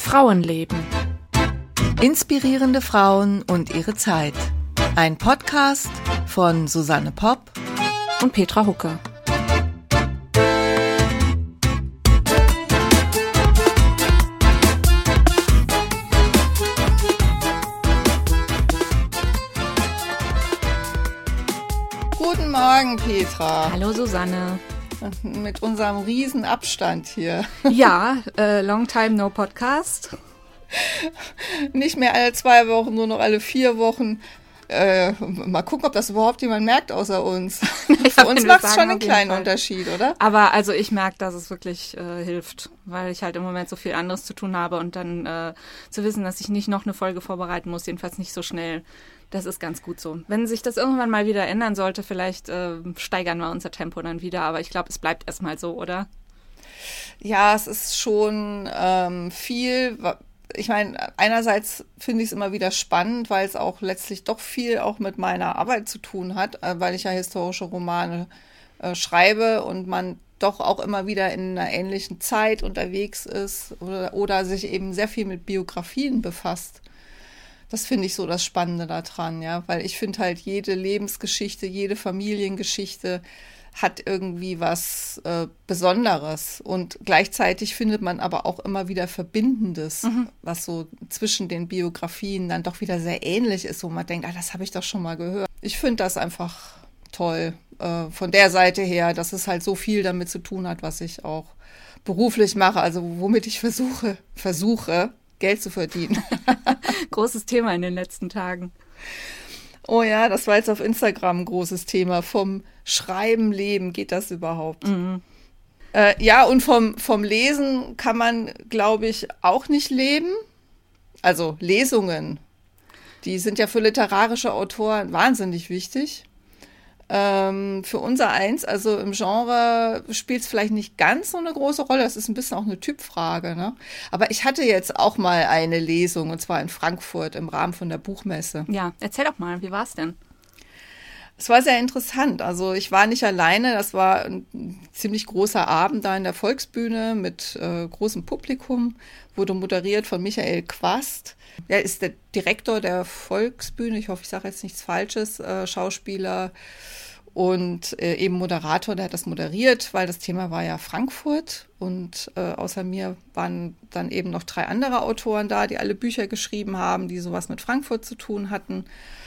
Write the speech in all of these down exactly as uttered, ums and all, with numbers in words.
Frauenleben. Inspirierende Frauen und ihre Zeit. Ein Podcast von Susanne Popp und Petra Hucke. Guten Morgen, Petra. Hallo, Susanne. Mit unserem riesen Abstand hier. Ja, äh, long time no podcast. Nicht mehr alle zwei Wochen, nur noch alle vier Wochen. Äh, mal gucken, ob das überhaupt jemand merkt außer uns. Für uns macht es schon einen kleinen Unterschied, oder? Aber also ich merke, dass es wirklich äh, hilft, weil ich halt im Moment so viel anderes zu tun habe und dann äh, zu wissen, dass ich nicht noch eine Folge vorbereiten muss, jedenfalls nicht so schnell. Das ist ganz gut so. Wenn sich das irgendwann mal wieder ändern sollte, vielleicht äh, steigern wir unser Tempo dann wieder. Aber ich glaube, es bleibt erstmal so, oder? Ja, es ist schon ähm, viel. Ich meine, einerseits finde ich es immer wieder spannend, weil es auch letztlich doch viel auch mit meiner Arbeit zu tun hat, äh, weil ich ja historische Romane äh, schreibe und man doch auch immer wieder in einer ähnlichen Zeit unterwegs ist oder, oder sich eben sehr viel mit Biografien befasst. Das finde ich so das Spannende daran, ja, weil ich finde halt jede Lebensgeschichte, jede Familiengeschichte hat irgendwie was äh, Besonderes und gleichzeitig findet man aber auch immer wieder Verbindendes, mhm. was so zwischen den Biografien dann doch wieder sehr ähnlich ist, wo man denkt, ah, das habe ich doch schon mal gehört. Ich finde das einfach toll äh, von der Seite her, dass es halt so viel damit zu tun hat, was ich auch beruflich mache, also womit ich versuche, versuche, Geld zu verdienen. Großes Thema in den letzten Tagen. Oh ja, das war jetzt auf Instagram ein großes Thema. Vom Schreiben leben, geht das überhaupt? Mhm. Äh, ja, und vom, vom Lesen kann man, glaube ich, auch nicht leben. Also Lesungen, die sind ja für literarische Autoren wahnsinnig wichtig. Ähm, für unser Eins, also im Genre, spielt es vielleicht nicht ganz so eine große Rolle. Das ist ein bisschen auch eine Typfrage, ne? Aber ich hatte jetzt auch mal eine Lesung, und zwar in Frankfurt im Rahmen von der Buchmesse. Ja, erzähl doch mal, wie war es denn? Es war sehr interessant. Also ich war nicht alleine. Das war ein ziemlich großer Abend da in der Volksbühne mit äh, großem Publikum. Wurde moderiert von Michael Quast. Er ist der Direktor der Volksbühne. Ich hoffe, ich sage jetzt nichts Falsches. Äh, Schauspieler und äh, eben Moderator. Der hat das moderiert, weil das Thema war ja Frankfurt. Und äh, außer mir waren dann eben noch drei andere Autoren da, die alle Bücher geschrieben haben, die sowas mit Frankfurt zu tun hatten.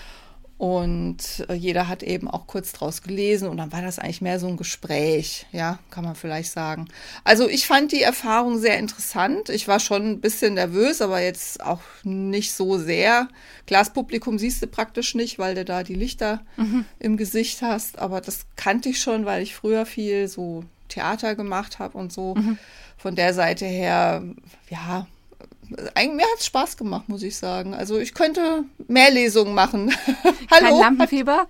Und äh, jeder hat eben auch kurz draus gelesen und dann war das eigentlich mehr so ein Gespräch, ja, kann man vielleicht sagen. Also ich fand die Erfahrung sehr interessant. Ich war schon ein bisschen nervös, aber jetzt auch nicht so sehr. Glaspublikum siehst du praktisch nicht, weil du da die Lichter mhm. im Gesicht hast. Aber das kannte ich schon, weil ich früher viel so Theater gemacht habe und so. Mhm. Von der Seite her, ja, eigentlich, mir hat es Spaß gemacht, muss ich sagen. Also ich könnte mehr Lesungen machen. Hallo. Kein Lampenfieber?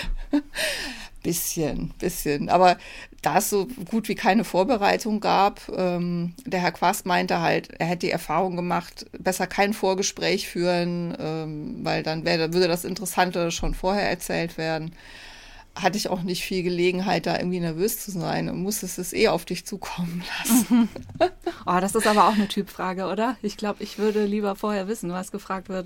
Bisschen, bisschen. Aber da es so gut wie keine Vorbereitung gab, ähm, der Herr Quast meinte halt, er hätte die Erfahrung gemacht, besser kein Vorgespräch führen, ähm, weil dann wär, würde das Interessante schon vorher erzählt werden. Hatte ich auch nicht viel Gelegenheit, da irgendwie nervös zu sein und musstest es eh auf dich zukommen lassen. Oh, das ist aber auch eine Typfrage, oder? Ich glaube, ich würde lieber vorher wissen, was gefragt wird.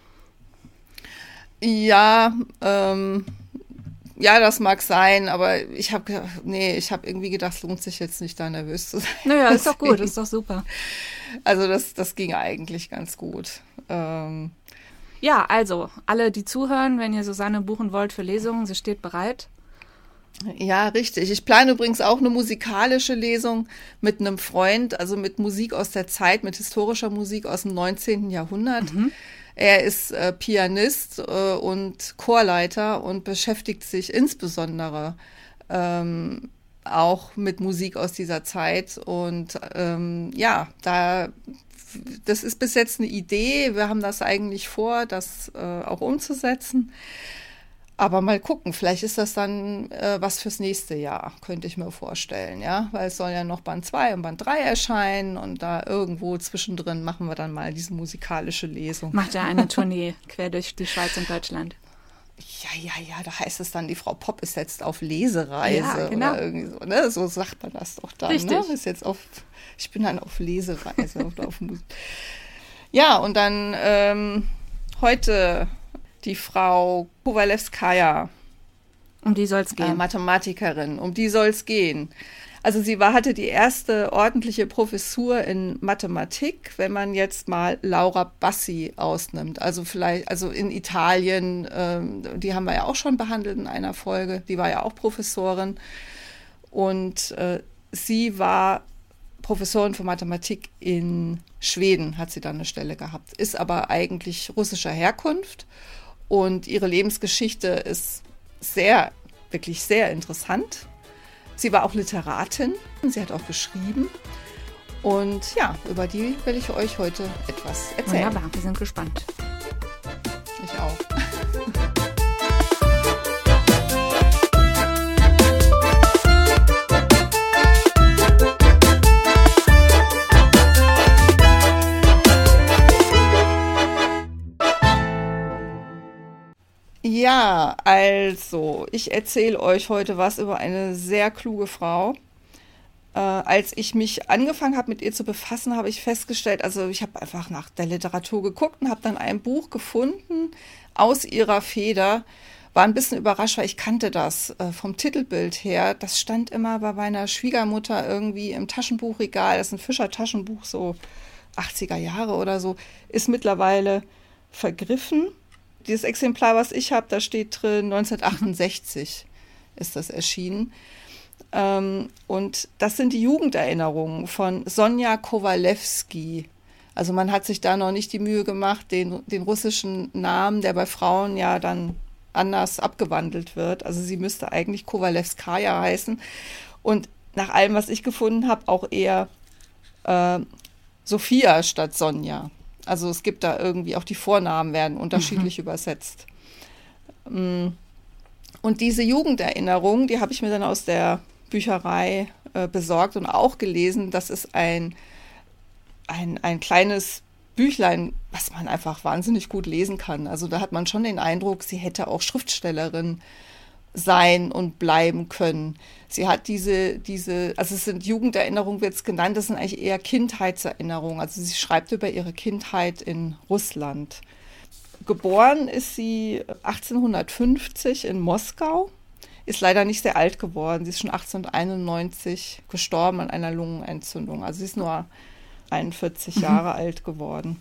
Ja, ähm, ja, das mag sein, aber ich habe nee, ich habe irgendwie gedacht, es lohnt sich jetzt nicht, da nervös zu sein. Naja, ist doch gut, ist doch super. Also das, das ging eigentlich ganz gut. Ähm, Ja, also, alle, die zuhören, wenn ihr Susanne buchen wollt für Lesungen, sie steht bereit. Ja, richtig. Ich plane übrigens auch eine musikalische Lesung mit einem Freund, also mit Musik aus der Zeit, mit historischer Musik aus dem neunzehnten Jahrhundert. Mhm. Er ist äh, Pianist äh, und Chorleiter und beschäftigt sich insbesondere ähm, auch mit Musik aus dieser Zeit. Und ähm, ja, da das ist bis jetzt eine Idee. Wir haben das eigentlich vor, das äh, auch umzusetzen. Aber mal gucken, vielleicht ist das dann äh, was fürs nächste Jahr, könnte ich mir vorstellen, ja. Weil es soll ja noch Band zwei und Band drei erscheinen und da irgendwo zwischendrin machen wir dann mal diese musikalische Lesung. Macht ja eine Tournee quer durch die Schweiz und Deutschland. Ja, ja, ja, da heißt es dann, die Frau Popp ist jetzt auf Lesereise ja, genau. oder irgendwie so, ne? So sagt man das doch dann. Richtig. Ne? Ist jetzt auf, ich bin dann auf Lesereise oder auf Musik. Ja, und dann ähm, heute die Frau Kowalewskaja. Um die soll es gehen. Äh, Mathematikerin, um die soll es gehen. Also sie war, hatte die erste ordentliche Professur in Mathematik, wenn man jetzt mal Laura Bassi ausnimmt. Also vielleicht, also in Italien, ähm, die haben wir ja auch schon behandelt in einer Folge, die war ja auch Professorin. Und äh, sie war Professorin für Mathematik in Schweden, hat sie dann eine Stelle gehabt, ist aber eigentlich russischer Herkunft und ihre Lebensgeschichte ist sehr, wirklich sehr interessant. Sie war auch Literatin, sie hat auch geschrieben und ja, über die will ich euch heute etwas erzählen. Wunderbar, wir sind gespannt. Ich auch. Ja, also, ich erzähle euch heute was über eine sehr kluge Frau. Äh, als ich mich angefangen habe, mit ihr zu befassen, habe ich festgestellt, also ich habe einfach nach der Literatur geguckt und habe dann ein Buch gefunden aus ihrer Feder. War ein bisschen überrascht, weil ich kannte das äh, vom Titelbild her. Das stand immer bei meiner Schwiegermutter irgendwie im Taschenbuchregal. Das ist ein Fischer-Taschenbuch, so achtziger Jahre oder so. Ist mittlerweile vergriffen. Dieses Exemplar, was ich habe, da steht drin, neunzehnhundertachtundsechzig ist das erschienen. Ähm, und das sind die Jugenderinnerungen von Sonja Kowalewski. Also man hat sich da noch nicht die Mühe gemacht, den, den russischen Namen, der bei Frauen ja dann anders abgewandelt wird. Also sie müsste eigentlich Kowalewskaja heißen. Und nach allem, was ich gefunden habe, auch eher äh, Sophia statt Sonja. Also es gibt da irgendwie, auch die Vornamen werden unterschiedlich mhm. übersetzt. Und diese Jugenderinnerung, die habe ich mir dann aus der Bücherei äh, besorgt und auch gelesen. Das ist ein, ein, ein kleines Büchlein, was man einfach wahnsinnig gut lesen kann. Also da hat man schon den Eindruck, sie hätte auch Schriftstellerin sein und bleiben können. Sie hat diese, diese, also es sind Jugenderinnerungen, wird es genannt, das sind eigentlich eher Kindheitserinnerungen. Also sie schreibt über ihre Kindheit in Russland. Geboren ist sie achtzehnhundertfünfzig in Moskau, ist leider nicht sehr alt geworden. Sie ist schon achtzehnhunderteinundneunzig gestorben an einer Lungenentzündung. Also sie ist nur einundvierzig mhm. Jahre alt geworden.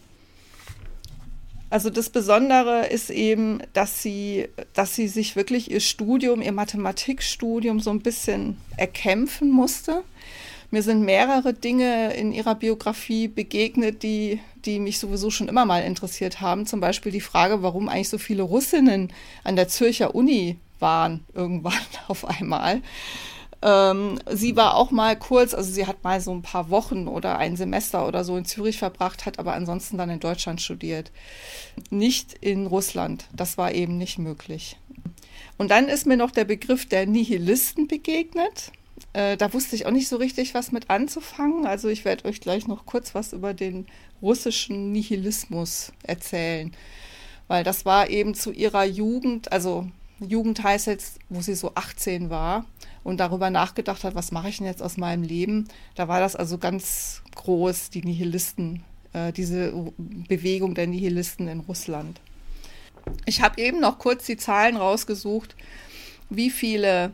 Also das Besondere ist eben, dass sie, dass sie sich wirklich ihr Studium, ihr Mathematikstudium so ein bisschen erkämpfen musste. Mir sind mehrere Dinge in ihrer Biografie begegnet, die, die mich sowieso schon immer mal interessiert haben. Zum Beispiel die Frage, warum eigentlich so viele Russinnen an der Zürcher Uni waren, irgendwann auf einmal. Ähm, sie war auch mal kurz, also sie hat mal so ein paar Wochen oder ein Semester oder so in Zürich verbracht, hat aber ansonsten dann in Deutschland studiert. Nicht in Russland, das war eben nicht möglich. Und dann ist mir noch der Begriff der Nihilisten begegnet. Äh, da wusste ich auch nicht so richtig, was mit anzufangen. Also ich werde euch gleich noch kurz was über den russischen Nihilismus erzählen. Weil das war eben zu ihrer Jugend, also Jugend heißt jetzt, wo sie so achtzehn war und darüber nachgedacht hat, was mache ich denn jetzt aus meinem Leben? Da war das also ganz groß, die Nihilisten, äh, diese Bewegung der Nihilisten in Russland. Ich habe eben noch kurz die Zahlen rausgesucht, wie viele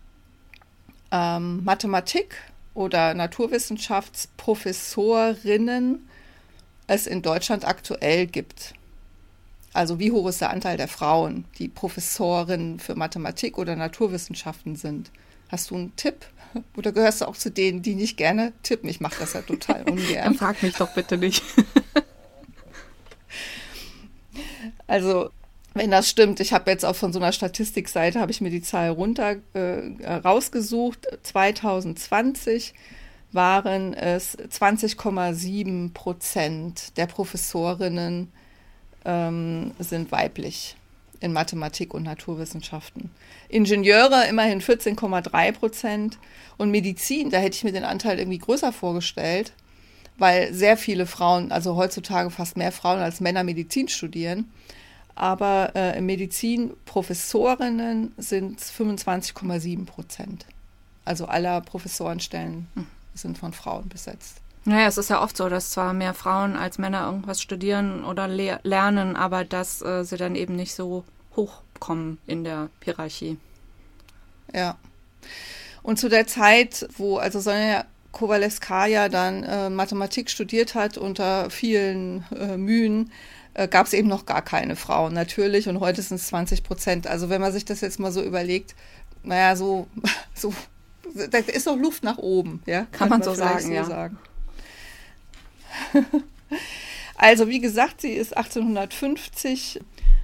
ähm, Mathematik- oder Naturwissenschaftsprofessorinnen es in Deutschland aktuell gibt. Also wie hoch ist der Anteil der Frauen, die Professorinnen für Mathematik oder Naturwissenschaften sind? Hast du einen Tipp? Oder gehörst du auch zu denen, die nicht gerne tippen? Ich mache das ja total ungern. Dann frag mich doch bitte nicht. Also wenn das stimmt, ich habe jetzt auch von so einer Statistikseite, habe ich mir die Zahl runter äh, rausgesucht. zwanzig zwanzig waren es zwanzig Komma sieben Prozent der Professorinnen ähm, sind weiblich in Mathematik und Naturwissenschaften. Ingenieure immerhin vierzehn Komma drei Prozent und Medizin, da hätte ich mir den Anteil irgendwie größer vorgestellt, weil sehr viele Frauen, also heutzutage fast mehr Frauen als Männer Medizin studieren. Aber äh, Medizin Professorinnen sind fünfundzwanzig Komma sieben Prozent. Also aller Professorenstellen hm. sind von Frauen besetzt. Naja, es ist ja oft so, dass zwar mehr Frauen als Männer irgendwas studieren oder le- lernen, aber dass äh, sie dann eben nicht so hochkommen in der Hierarchie. Ja. Und zu der Zeit, wo also Sonja Kowalewskaja dann äh, Mathematik studiert hat, unter vielen äh, Mühen, äh, gab es eben noch gar keine Frauen, natürlich. Und heute sind es zwanzig Prozent. Also wenn man sich das jetzt mal so überlegt, naja, so, so da ist noch Luft nach oben. Ja? Kann man, man so sagen, so ja. Sagen. Also wie gesagt, sie ist achtzehnhundertfünfzig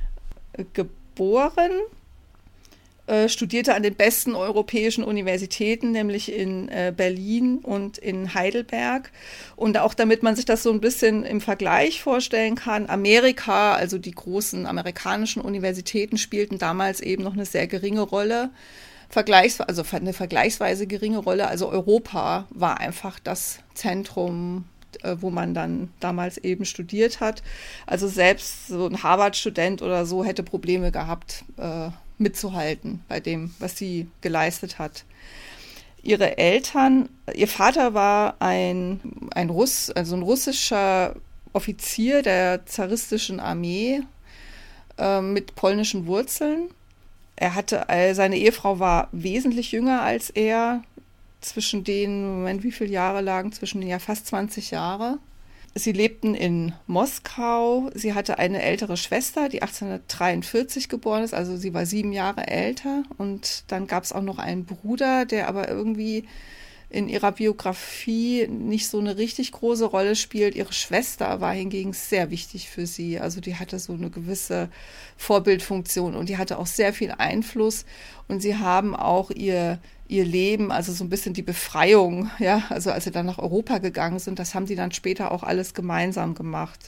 geboren, äh, studierte an den besten europäischen Universitäten, nämlich in äh, Berlin und in Heidelberg. Und auch damit man sich das so ein bisschen im Vergleich vorstellen kann, Amerika, also die großen amerikanischen Universitäten spielten damals eben noch eine sehr geringe Rolle. Vergleichsweise, also eine vergleichsweise geringe Rolle. Also Europa war einfach das Zentrum, wo man dann damals eben studiert hat. Also selbst so ein Harvard-Student oder so hätte Probleme gehabt, äh, mitzuhalten bei dem, was sie geleistet hat. Ihre Eltern, ihr Vater war ein, ein Russ, also ein russischer Offizier der zaristischen Armee äh, mit polnischen Wurzeln. Er hatte, äh, seine Ehefrau war wesentlich jünger als er. Zwischen denen, Moment, wie viele Jahre lagen zwischen denen? Ja, fast zwanzig Jahre. Sie lebten in Moskau. Sie hatte eine ältere Schwester, die achtzehnhundertdreiundvierzig geboren ist, also sie war sieben Jahre älter. Und dann gab es auch noch einen Bruder, der aber irgendwie in ihrer Biografie nicht so eine richtig große Rolle spielt. Ihre Schwester war hingegen sehr wichtig für sie. Also die hatte so eine gewisse Vorbildfunktion und die hatte auch sehr viel Einfluss. Und sie haben auch ihr ihr Leben, also so ein bisschen die Befreiung, ja, also als sie dann nach Europa gegangen sind, das haben die dann später auch alles gemeinsam gemacht.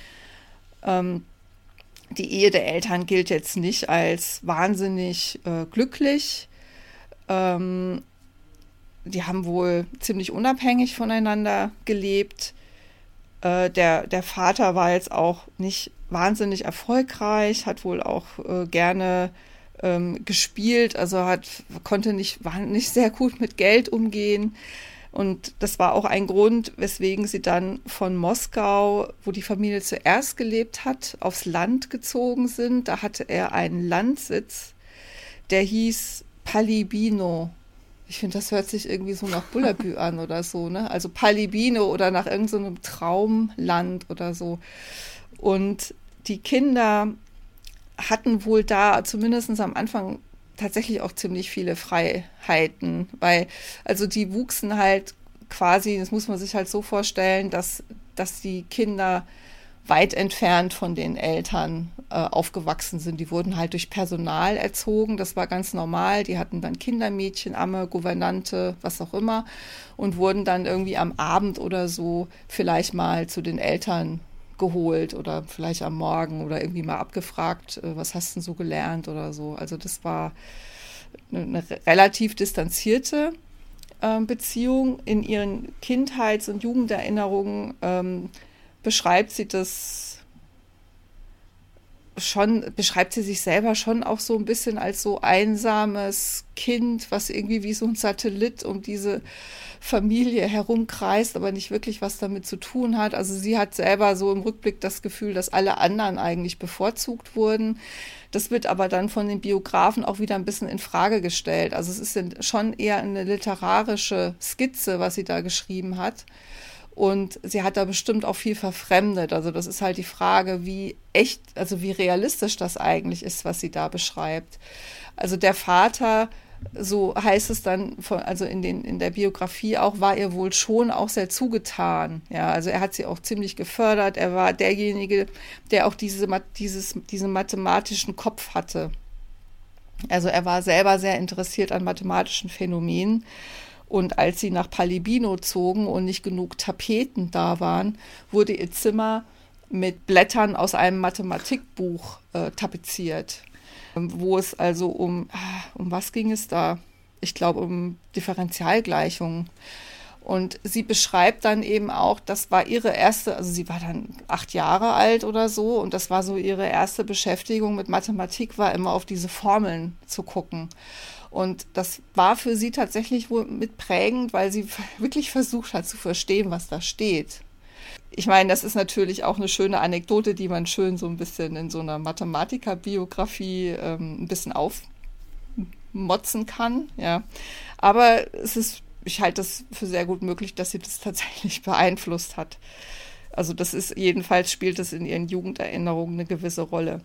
Ähm, die Ehe der Eltern gilt jetzt nicht als wahnsinnig äh, glücklich. Ähm, die haben wohl ziemlich unabhängig voneinander gelebt. Äh, der, der Vater war jetzt auch nicht wahnsinnig erfolgreich, hat wohl auch äh, gerne Ähm, gespielt, also hat, konnte nicht, war nicht sehr gut mit Geld umgehen. Und das war auch ein Grund, weswegen sie dann von Moskau, wo die Familie zuerst gelebt hat, aufs Land gezogen sind. Da hatte er einen Landsitz, der hieß Palibino. Ich finde, das hört sich irgendwie so nach Bullabü an oder so, ne? Also Palibino oder nach irgendeinem so Traumland oder so. Und die Kinder hatten wohl da zumindest am Anfang tatsächlich auch ziemlich viele Freiheiten, weil also die wuchsen halt quasi, das muss man sich halt so vorstellen, dass, dass die Kinder weit entfernt von den Eltern äh, aufgewachsen sind. Die wurden halt durch Personal erzogen, das war ganz normal. Die hatten dann Kindermädchen, Amme, Gouvernante, was auch immer und wurden dann irgendwie am Abend oder so vielleicht mal zu den Eltern geholt oder vielleicht am Morgen oder irgendwie mal abgefragt, was hast du denn so gelernt oder so. Also das war eine, eine relativ distanzierte äh, Beziehung. In ihren Kindheits- und Jugenderinnerungen ähm, beschreibt sie das schon, beschreibt sie sich selber schon auch so ein bisschen als so einsames Kind, was irgendwie wie so ein Satellit um diese Familie herumkreist, aber nicht wirklich was damit zu tun hat. Also sie hat selber so im Rückblick das Gefühl, dass alle anderen eigentlich bevorzugt wurden. Das wird aber dann von den Biografen auch wieder ein bisschen in Frage gestellt. Also es ist schon eher eine literarische Skizze, was sie da geschrieben hat. Und sie hat da bestimmt auch viel verfremdet. Also das ist halt die Frage, wie echt, also wie realistisch das eigentlich ist, was sie da beschreibt. Also der Vater, so heißt es dann, von, also in, den, in der Biografie auch, war ihr wohl schon auch sehr zugetan. Ja, also er hat sie auch ziemlich gefördert. Er war derjenige, der auch diese, dieses, diesen mathematischen Kopf hatte. Also er war selber sehr interessiert an mathematischen Phänomenen. Und als sie nach Palibino zogen und nicht genug Tapeten da waren, wurde ihr Zimmer mit Blättern aus einem Mathematikbuch äh, tapeziert, wo es also um, um was ging es da? Ich glaube, um Differentialgleichungen. Und sie beschreibt dann eben auch, das war ihre erste, also sie war dann acht Jahre alt oder so, und das war so ihre erste Beschäftigung mit Mathematik, war immer auf diese Formeln zu gucken. Und das war für sie tatsächlich wohl mit prägend, weil sie wirklich versucht hat zu verstehen, was da steht. Ich meine, das ist natürlich auch eine schöne Anekdote, die man schön so ein bisschen in so einer Mathematikerbiografie ähm, ein bisschen aufmotzen kann. Ja. Aber es ist, ich halte das für sehr gut möglich, dass sie das tatsächlich beeinflusst hat. Also das ist, jedenfalls spielt es in ihren Jugenderinnerungen eine gewisse Rolle.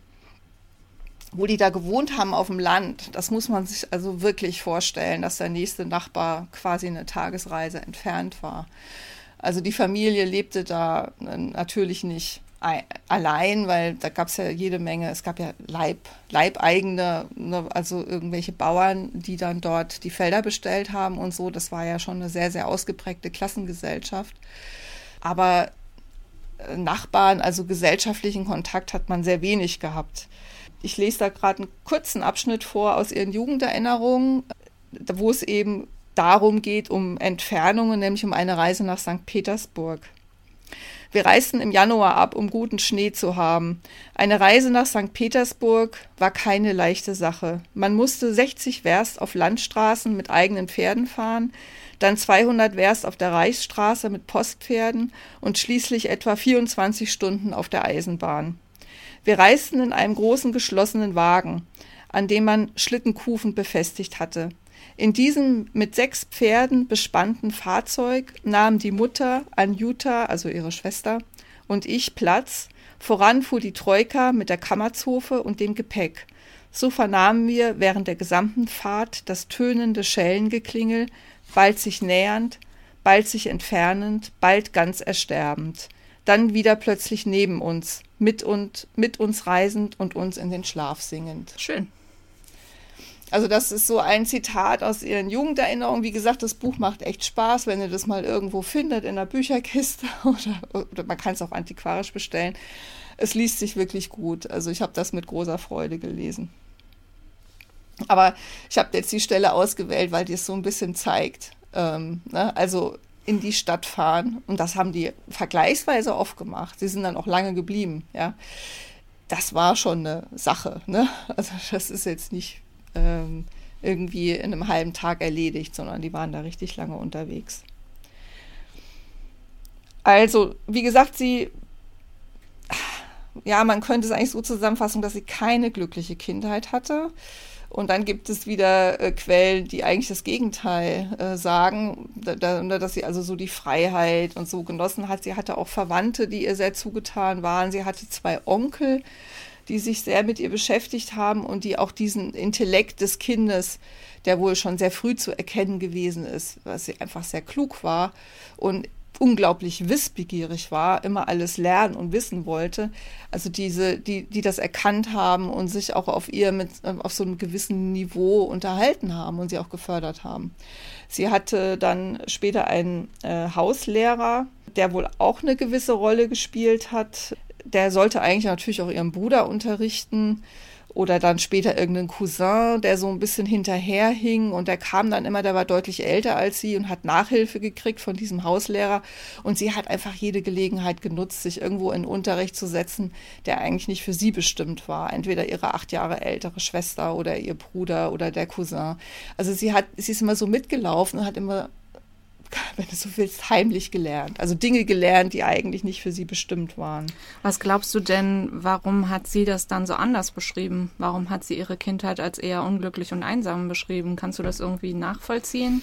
Wo die da gewohnt haben auf dem Land, das muss man sich also wirklich vorstellen, dass der nächste Nachbar quasi eine Tagesreise entfernt war. Also die Familie lebte da natürlich nicht allein, weil da gab es ja jede Menge, es gab ja Leib, Leibeigene, also irgendwelche Bauern, die dann dort die Felder bestellt haben und so. Das war ja schon eine sehr, sehr ausgeprägte Klassengesellschaft. Aber Nachbarn, also gesellschaftlichen Kontakt hat man sehr wenig gehabt. Ich lese da gerade einen kurzen Abschnitt vor aus ihren Jugenderinnerungen, wo es eben darum geht, um Entfernungen, nämlich um eine Reise nach Sankt Petersburg. Wir reisten im Januar ab, um guten Schnee zu haben. Eine Reise nach Sankt Petersburg war keine leichte Sache. Man musste sechzig Werst auf Landstraßen mit eigenen Pferden fahren, dann zweihundert Werst auf der Reichsstraße mit Postpferden und schließlich etwa vierundzwanzig Stunden auf der Eisenbahn. Wir reisten in einem großen geschlossenen Wagen, an dem man Schlittenkufen befestigt hatte. In diesem mit sechs Pferden bespannten Fahrzeug nahmen die Mutter, Anjuta, also ihre Schwester, und ich Platz. Voran fuhr die Troika mit der Kammerzofe und dem Gepäck. So vernahmen wir während der gesamten Fahrt das tönende Schellengeklingel, bald sich nähernd, bald sich entfernend, bald ganz ersterbend. Dann wieder plötzlich neben uns, mit, und, mit uns reisend und uns in den Schlaf singend. Schön. Also das ist so ein Zitat aus ihren Jugenderinnerungen. Wie gesagt, das Buch macht echt Spaß, wenn ihr das mal irgendwo findet, in der Bücherkiste oder, oder man kann es auch antiquarisch bestellen. Es liest sich wirklich gut. Also ich habe das mit großer Freude gelesen. Aber ich habe jetzt die Stelle ausgewählt, weil die es so ein bisschen zeigt. Ähm, ne? Also in die Stadt fahren. Und das haben die vergleichsweise oft gemacht. Sie sind dann auch lange geblieben. Ja, das war schon eine Sache. Ne? Also das ist jetzt nicht ähm, irgendwie in einem halben Tag erledigt, sondern die waren da richtig lange unterwegs. Also, wie gesagt, sie, ja, man könnte es eigentlich so zusammenfassen, dass sie keine glückliche Kindheit hatte. Und dann gibt es wieder äh, Quellen, die eigentlich das Gegenteil äh, sagen, da, da, dass sie also so die Freiheit und so genossen hat. Sie hatte auch Verwandte, die ihr sehr zugetan waren. Sie hatte zwei Onkel, die sich sehr mit ihr beschäftigt haben und die auch diesen Intellekt des Kindes, der wohl schon sehr früh zu erkennen gewesen ist, dass sie einfach sehr klug war und unglaublich wissbegierig war, immer alles lernen und wissen wollte. Also diese, die, die das erkannt haben und sich auch auf ihr mit, auf so einem gewissen Niveau unterhalten haben und sie auch gefördert haben. Sie hatte dann später einen äh, Hauslehrer, der wohl auch eine gewisse Rolle gespielt hat. Der sollte eigentlich natürlich auch ihren Bruder unterrichten. Oder dann später irgendein Cousin, der so ein bisschen hinterherhing und der kam dann immer, der war deutlich älter als sie und hat Nachhilfe gekriegt von diesem Hauslehrer und sie hat einfach jede Gelegenheit genutzt, sich irgendwo in Unterricht zu setzen, der eigentlich nicht für sie bestimmt war. Entweder ihre acht Jahre ältere Schwester oder ihr Bruder oder der Cousin. Also sie hat, sie ist immer so mitgelaufen und hat immer, wenn du so willst, heimlich gelernt. Also Dinge gelernt, die eigentlich nicht für sie bestimmt waren. Was glaubst du denn, warum hat sie das dann so anders beschrieben? Warum hat sie ihre Kindheit als eher unglücklich und einsam beschrieben? Kannst du das irgendwie nachvollziehen?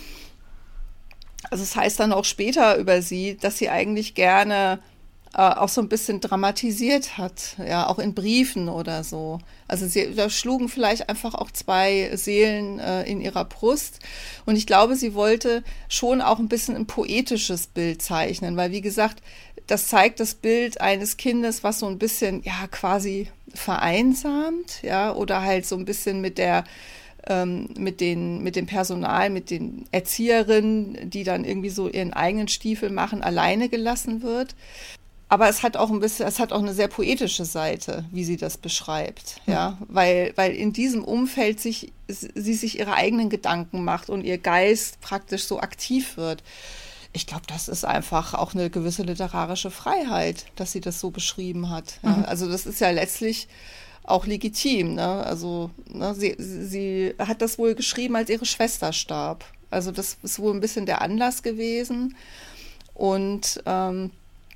Also es heißt dann auch später über sie, dass sie eigentlich gerne äh, auch so ein bisschen dramatisiert hat, ja, auch in Briefen oder so. Also sie, da schlugen vielleicht einfach auch zwei Seelen äh, in ihrer Brust. Und ich glaube, sie wollte schon auch ein bisschen ein poetisches Bild zeichnen, weil wie gesagt, das zeigt das Bild eines Kindes, was so ein bisschen, ja, quasi vereinsamt, ja, oder halt so ein bisschen mit der ähm, mit den, mit dem Personal, mit den Erzieherinnen, die dann irgendwie so ihren eigenen Stiefel machen, alleine gelassen wird. Aber es hat auch ein bisschen, es hat auch eine sehr poetische Seite, wie sie das beschreibt, ja, mhm. weil, weil in diesem Umfeld sich, sie sich ihre eigenen Gedanken macht und ihr Geist praktisch so aktiv wird. Ich glaube, das ist einfach auch eine gewisse literarische Freiheit, dass sie das so beschrieben hat. Ja. Mhm. Also das ist ja letztlich auch legitim. Ne? Also ne, sie, sie hat das wohl geschrieben, als ihre Schwester starb. Also das ist wohl ein bisschen der Anlass gewesen. Und ähm,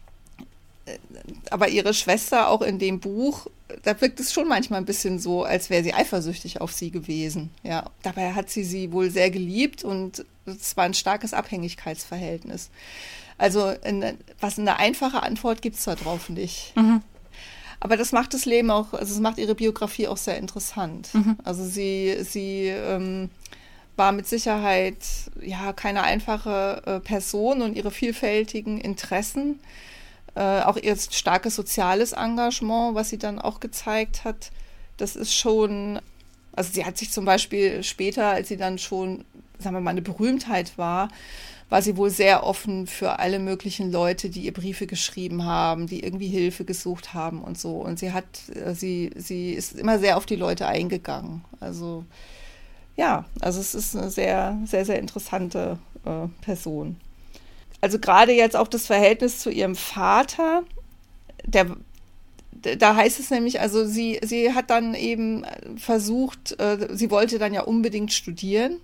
aber ihre Schwester auch in dem Buch, da wirkt es schon manchmal ein bisschen so, als wäre sie eifersüchtig auf sie gewesen. Ja, dabei hat sie sie wohl sehr geliebt und es war ein starkes Abhängigkeitsverhältnis. Also eine, was eine einfache Antwort gibt es da drauf nicht. Mhm. Aber das macht das Leben auch, also es macht ihre Biografie auch sehr interessant. Mhm. Also sie, sie ähm, war mit Sicherheit ja keine einfache äh, Person und ihre vielfältigen Interessen, äh, auch ihr starkes soziales Engagement, was sie dann auch gezeigt hat, das ist schon, also sie hat sich zum Beispiel später, als sie dann schon, sagen wir mal, eine Berühmtheit war, war sie wohl sehr offen für alle möglichen Leute, die ihr Briefe geschrieben haben, die irgendwie Hilfe gesucht haben und so. Und sie hat, sie, sie ist immer sehr auf die Leute eingegangen. Also ja, also es ist eine sehr, sehr, sehr interessante äh, Person. Also gerade jetzt auch das Verhältnis zu ihrem Vater, der, da heißt es nämlich, also sie, sie hat dann eben versucht, äh, sie wollte dann ja unbedingt studieren.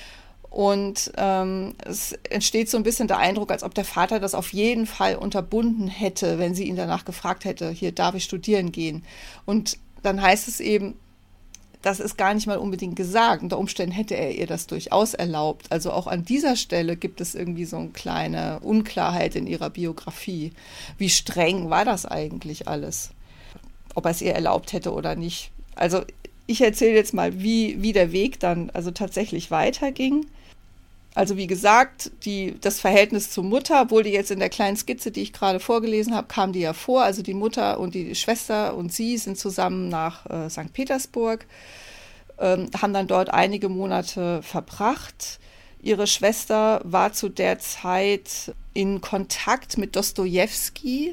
Und ähm, es entsteht so ein bisschen der Eindruck, als ob der Vater das auf jeden Fall unterbunden hätte, wenn sie ihn danach gefragt hätte, hier darf ich studieren gehen. Und dann heißt es eben, das ist gar nicht mal unbedingt gesagt. Unter Umständen hätte er ihr das durchaus erlaubt. Also auch an dieser Stelle gibt es irgendwie so eine kleine Unklarheit in ihrer Biografie. Wie streng war das eigentlich alles? Ob er es ihr erlaubt hätte oder nicht. Also ich erzähle jetzt mal, wie, wie der Weg dann also tatsächlich weiterging. Also wie gesagt, die, das Verhältnis zur Mutter, obwohl die jetzt in der kleinen Skizze, die ich gerade vorgelesen habe, kam die ja vor. Also die Mutter und die Schwester und sie sind zusammen nach äh, Sankt Petersburg, ähm, haben dann dort einige Monate verbracht. Ihre Schwester war zu der Zeit in Kontakt mit Dostojewski.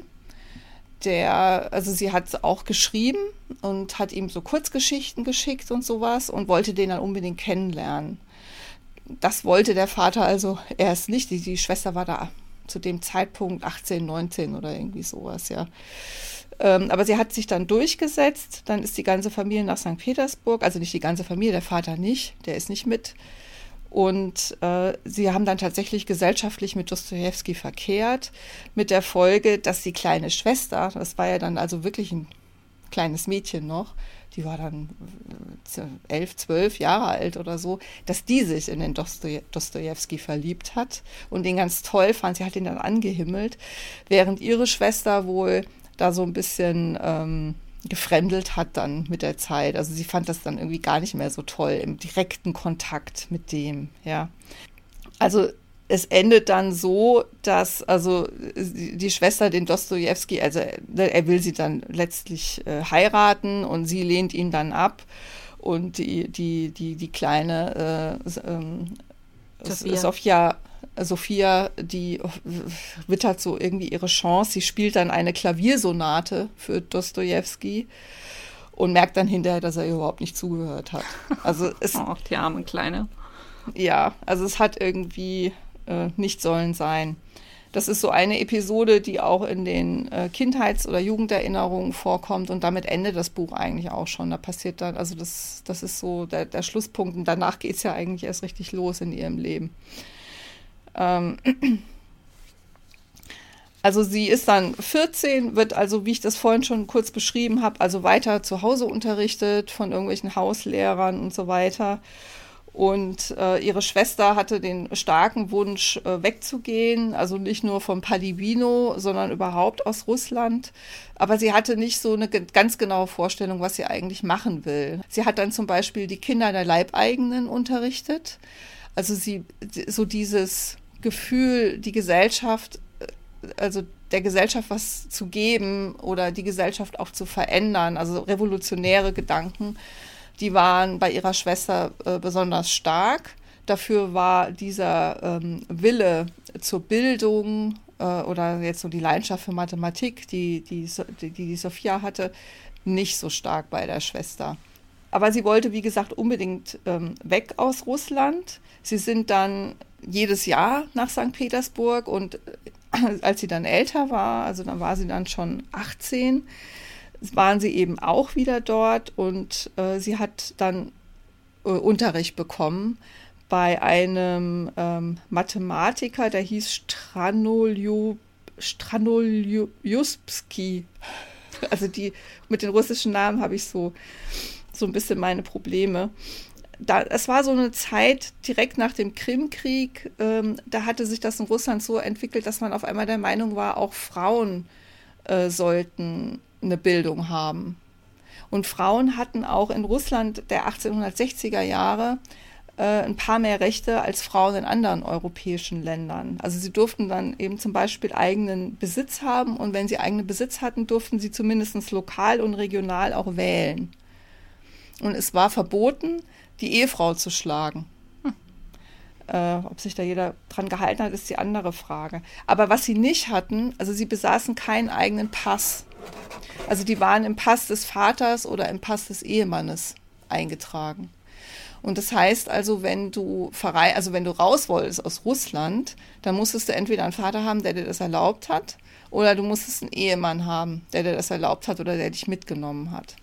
Der, also sie hat auch geschrieben und hat ihm so Kurzgeschichten geschickt und sowas und wollte den dann unbedingt kennenlernen. Das wollte der Vater also erst nicht. Die, die Schwester war da zu dem Zeitpunkt achtzehn, neunzehn oder irgendwie sowas, ja. Ähm, aber sie hat sich dann durchgesetzt. Dann ist die ganze Familie nach Sankt Petersburg, also nicht die ganze Familie, der Vater nicht, der ist nicht mit. Und äh, sie haben dann tatsächlich gesellschaftlich mit Dostojewski verkehrt, mit der Folge, dass die kleine Schwester, das war ja dann also wirklich ein kleines Mädchen noch, die war dann elf, zwölf Jahre alt oder so, dass die sich in den Dostoj- Dostojewski verliebt hat und den ganz toll fand. Sie hat ihn dann angehimmelt, während ihre Schwester wohl da so ein bisschen ähm, gefremdelt hat dann mit der Zeit. Also sie fand das dann irgendwie gar nicht mehr so toll im direkten Kontakt mit dem, ja. Also es endet dann so, dass also die Schwester den Dostojewski, also er will sie dann letztlich äh, heiraten und sie lehnt ihn dann ab und die, die, die, die kleine äh, ähm, Sophia. Sophia, Sophia, die wittert so irgendwie ihre Chance. Sie spielt dann eine Klaviersonate für Dostojewski und merkt dann hinterher, dass er überhaupt nicht zugehört hat. Also es, oh, die arme Kleine. Ja, also es hat irgendwie äh, nicht sollen sein. Das ist so eine Episode, die auch in den äh, Kindheits- oder Jugenderinnerungen vorkommt und damit endet das Buch eigentlich auch schon. Da passiert dann, also das, das ist so der, der Schlusspunkt und danach geht es ja eigentlich erst richtig los in ihrem Leben. Ähm, also sie ist dann vierzehn, wird also, wie ich das vorhin schon kurz beschrieben habe, also weiter zu Hause unterrichtet von irgendwelchen Hauslehrern und so weiter. Und äh, ihre Schwester hatte den starken Wunsch, äh, wegzugehen, also nicht nur vom Padivino, sondern überhaupt aus Russland. Aber sie hatte nicht so eine ge- ganz genaue Vorstellung, was sie eigentlich machen will. Sie hat dann zum Beispiel die Kinder der Leibeigenen unterrichtet. Also sie, so dieses Gefühl, die Gesellschaft, also der Gesellschaft was zu geben oder die Gesellschaft auch zu verändern, also revolutionäre Gedanken, die waren bei ihrer Schwester äh, besonders stark. Dafür war dieser ähm, Wille zur Bildung äh, oder jetzt so die Leidenschaft für Mathematik, die die, die die Sophia hatte, nicht so stark bei der Schwester. Aber sie wollte, wie gesagt, unbedingt ähm, weg aus Russland. Sie sind dann jedes Jahr nach Sankt Petersburg und äh, als sie dann älter war, also dann war sie dann schon achtzehn, waren sie eben auch wieder dort und äh, sie hat dann äh, Unterricht bekommen bei einem ähm, Mathematiker, der hieß Stranolju, Stranoljubski. Also die mit den russischen Namen habe ich so, so ein bisschen meine Probleme. Da, es war so eine Zeit direkt nach dem Krimkrieg, ähm, da hatte sich das in Russland so entwickelt, dass man auf einmal der Meinung war, auch Frauen äh, sollten eine Bildung haben. Und Frauen hatten auch in Russland der achtzehnhundertsechziger Jahre äh, ein paar mehr Rechte als Frauen in anderen europäischen Ländern. Also sie durften dann eben zum Beispiel eigenen Besitz haben und wenn sie eigenen Besitz hatten, durften sie zumindest lokal und regional auch wählen. Und es war verboten, die Ehefrau zu schlagen. Hm. Äh, ob sich da jeder dran gehalten hat, ist die andere Frage. Aber was sie nicht hatten, also sie besaßen keinen eigenen Pass. Also die waren im Pass des Vaters oder im Pass des Ehemannes eingetragen. Und das heißt also, wenn du verrei- also wenn du raus wolltest aus Russland, dann musstest du entweder einen Vater haben, der dir das erlaubt hat, oder du musstest einen Ehemann haben, der dir das erlaubt hat oder der dich mitgenommen hat.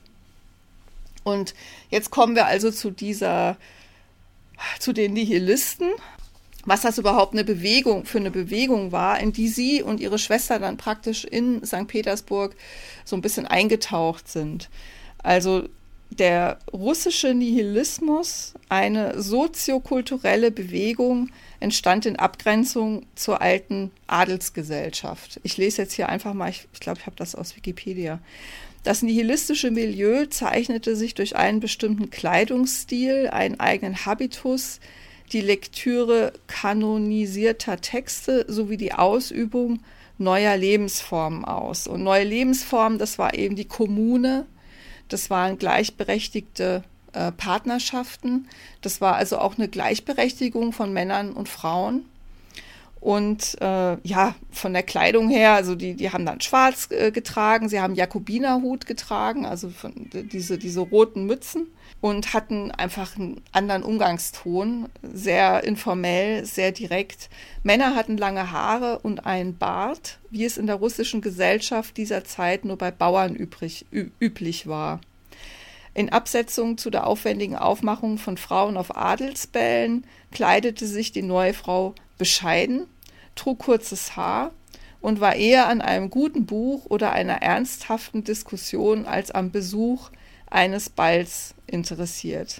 Und jetzt kommen wir also zu dieser, zu den Nihilisten, was das überhaupt eine Bewegung für eine Bewegung war, in die sie und ihre Schwester dann praktisch in Sankt Petersburg so ein bisschen eingetaucht sind. Also der russische Nihilismus, eine soziokulturelle Bewegung, entstand in Abgrenzung zur alten Adelsgesellschaft. Ich lese jetzt hier einfach mal, ich, ich glaube, ich habe das aus Wikipedia. Das nihilistische Milieu zeichnete sich durch einen bestimmten Kleidungsstil, einen eigenen Habitus, die Lektüre kanonisierter Texte sowie die Ausübung neuer Lebensformen aus. Und neue Lebensformen, das war eben die Kommune, das waren gleichberechtigte äh, Partnerschaften, das war also auch eine Gleichberechtigung von Männern und Frauen. Und äh, ja, von der Kleidung her, also die, die haben dann schwarz äh, getragen, sie haben Jakobinerhut getragen, also von, diese, diese roten Mützen und hatten einfach einen anderen Umgangston, sehr informell, sehr direkt. Männer hatten lange Haare und einen Bart, wie es in der russischen Gesellschaft dieser Zeit nur bei Bauern übrig, ü- üblich war. In Absetzung zu der aufwendigen Aufmachung von Frauen auf Adelsbällen kleidete sich die neue Frau bescheiden, trug kurzes Haar und war eher an einem guten Buch oder einer ernsthaften Diskussion als am Besuch eines Balls interessiert.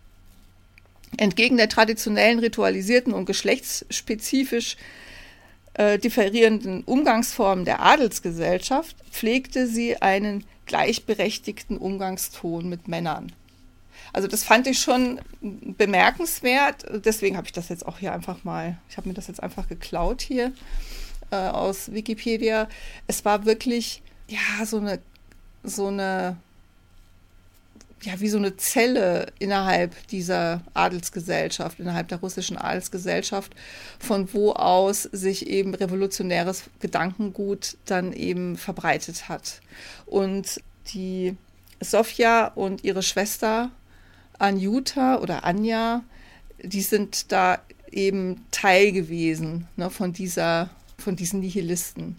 Entgegen der traditionellen, ritualisierten und geschlechtsspezifisch äh, differierenden Umgangsformen der Adelsgesellschaft pflegte sie einen gleichberechtigten Umgangston mit Männern. Also das fand ich schon bemerkenswert, deswegen habe ich das jetzt auch hier einfach mal, ich habe mir das jetzt einfach geklaut hier äh, aus Wikipedia. Es war wirklich, ja, so eine, so eine, ja, wie so eine Zelle innerhalb dieser Adelsgesellschaft, innerhalb der russischen Adelsgesellschaft, von wo aus sich eben revolutionäres Gedankengut dann eben verbreitet hat. Und die Sofja und ihre Schwester Anjuta oder Anja, die sind da eben Teil gewesen, ne, von dieser, von diesen Nihilisten.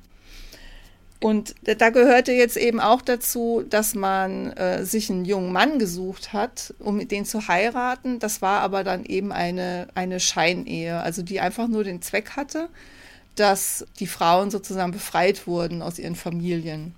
Und da gehörte jetzt eben auch dazu, dass man äh, sich einen jungen Mann gesucht hat, um den zu heiraten. Das war aber dann eben eine, eine Scheinehe, also die einfach nur den Zweck hatte, dass die Frauen sozusagen befreit wurden aus ihren Familien.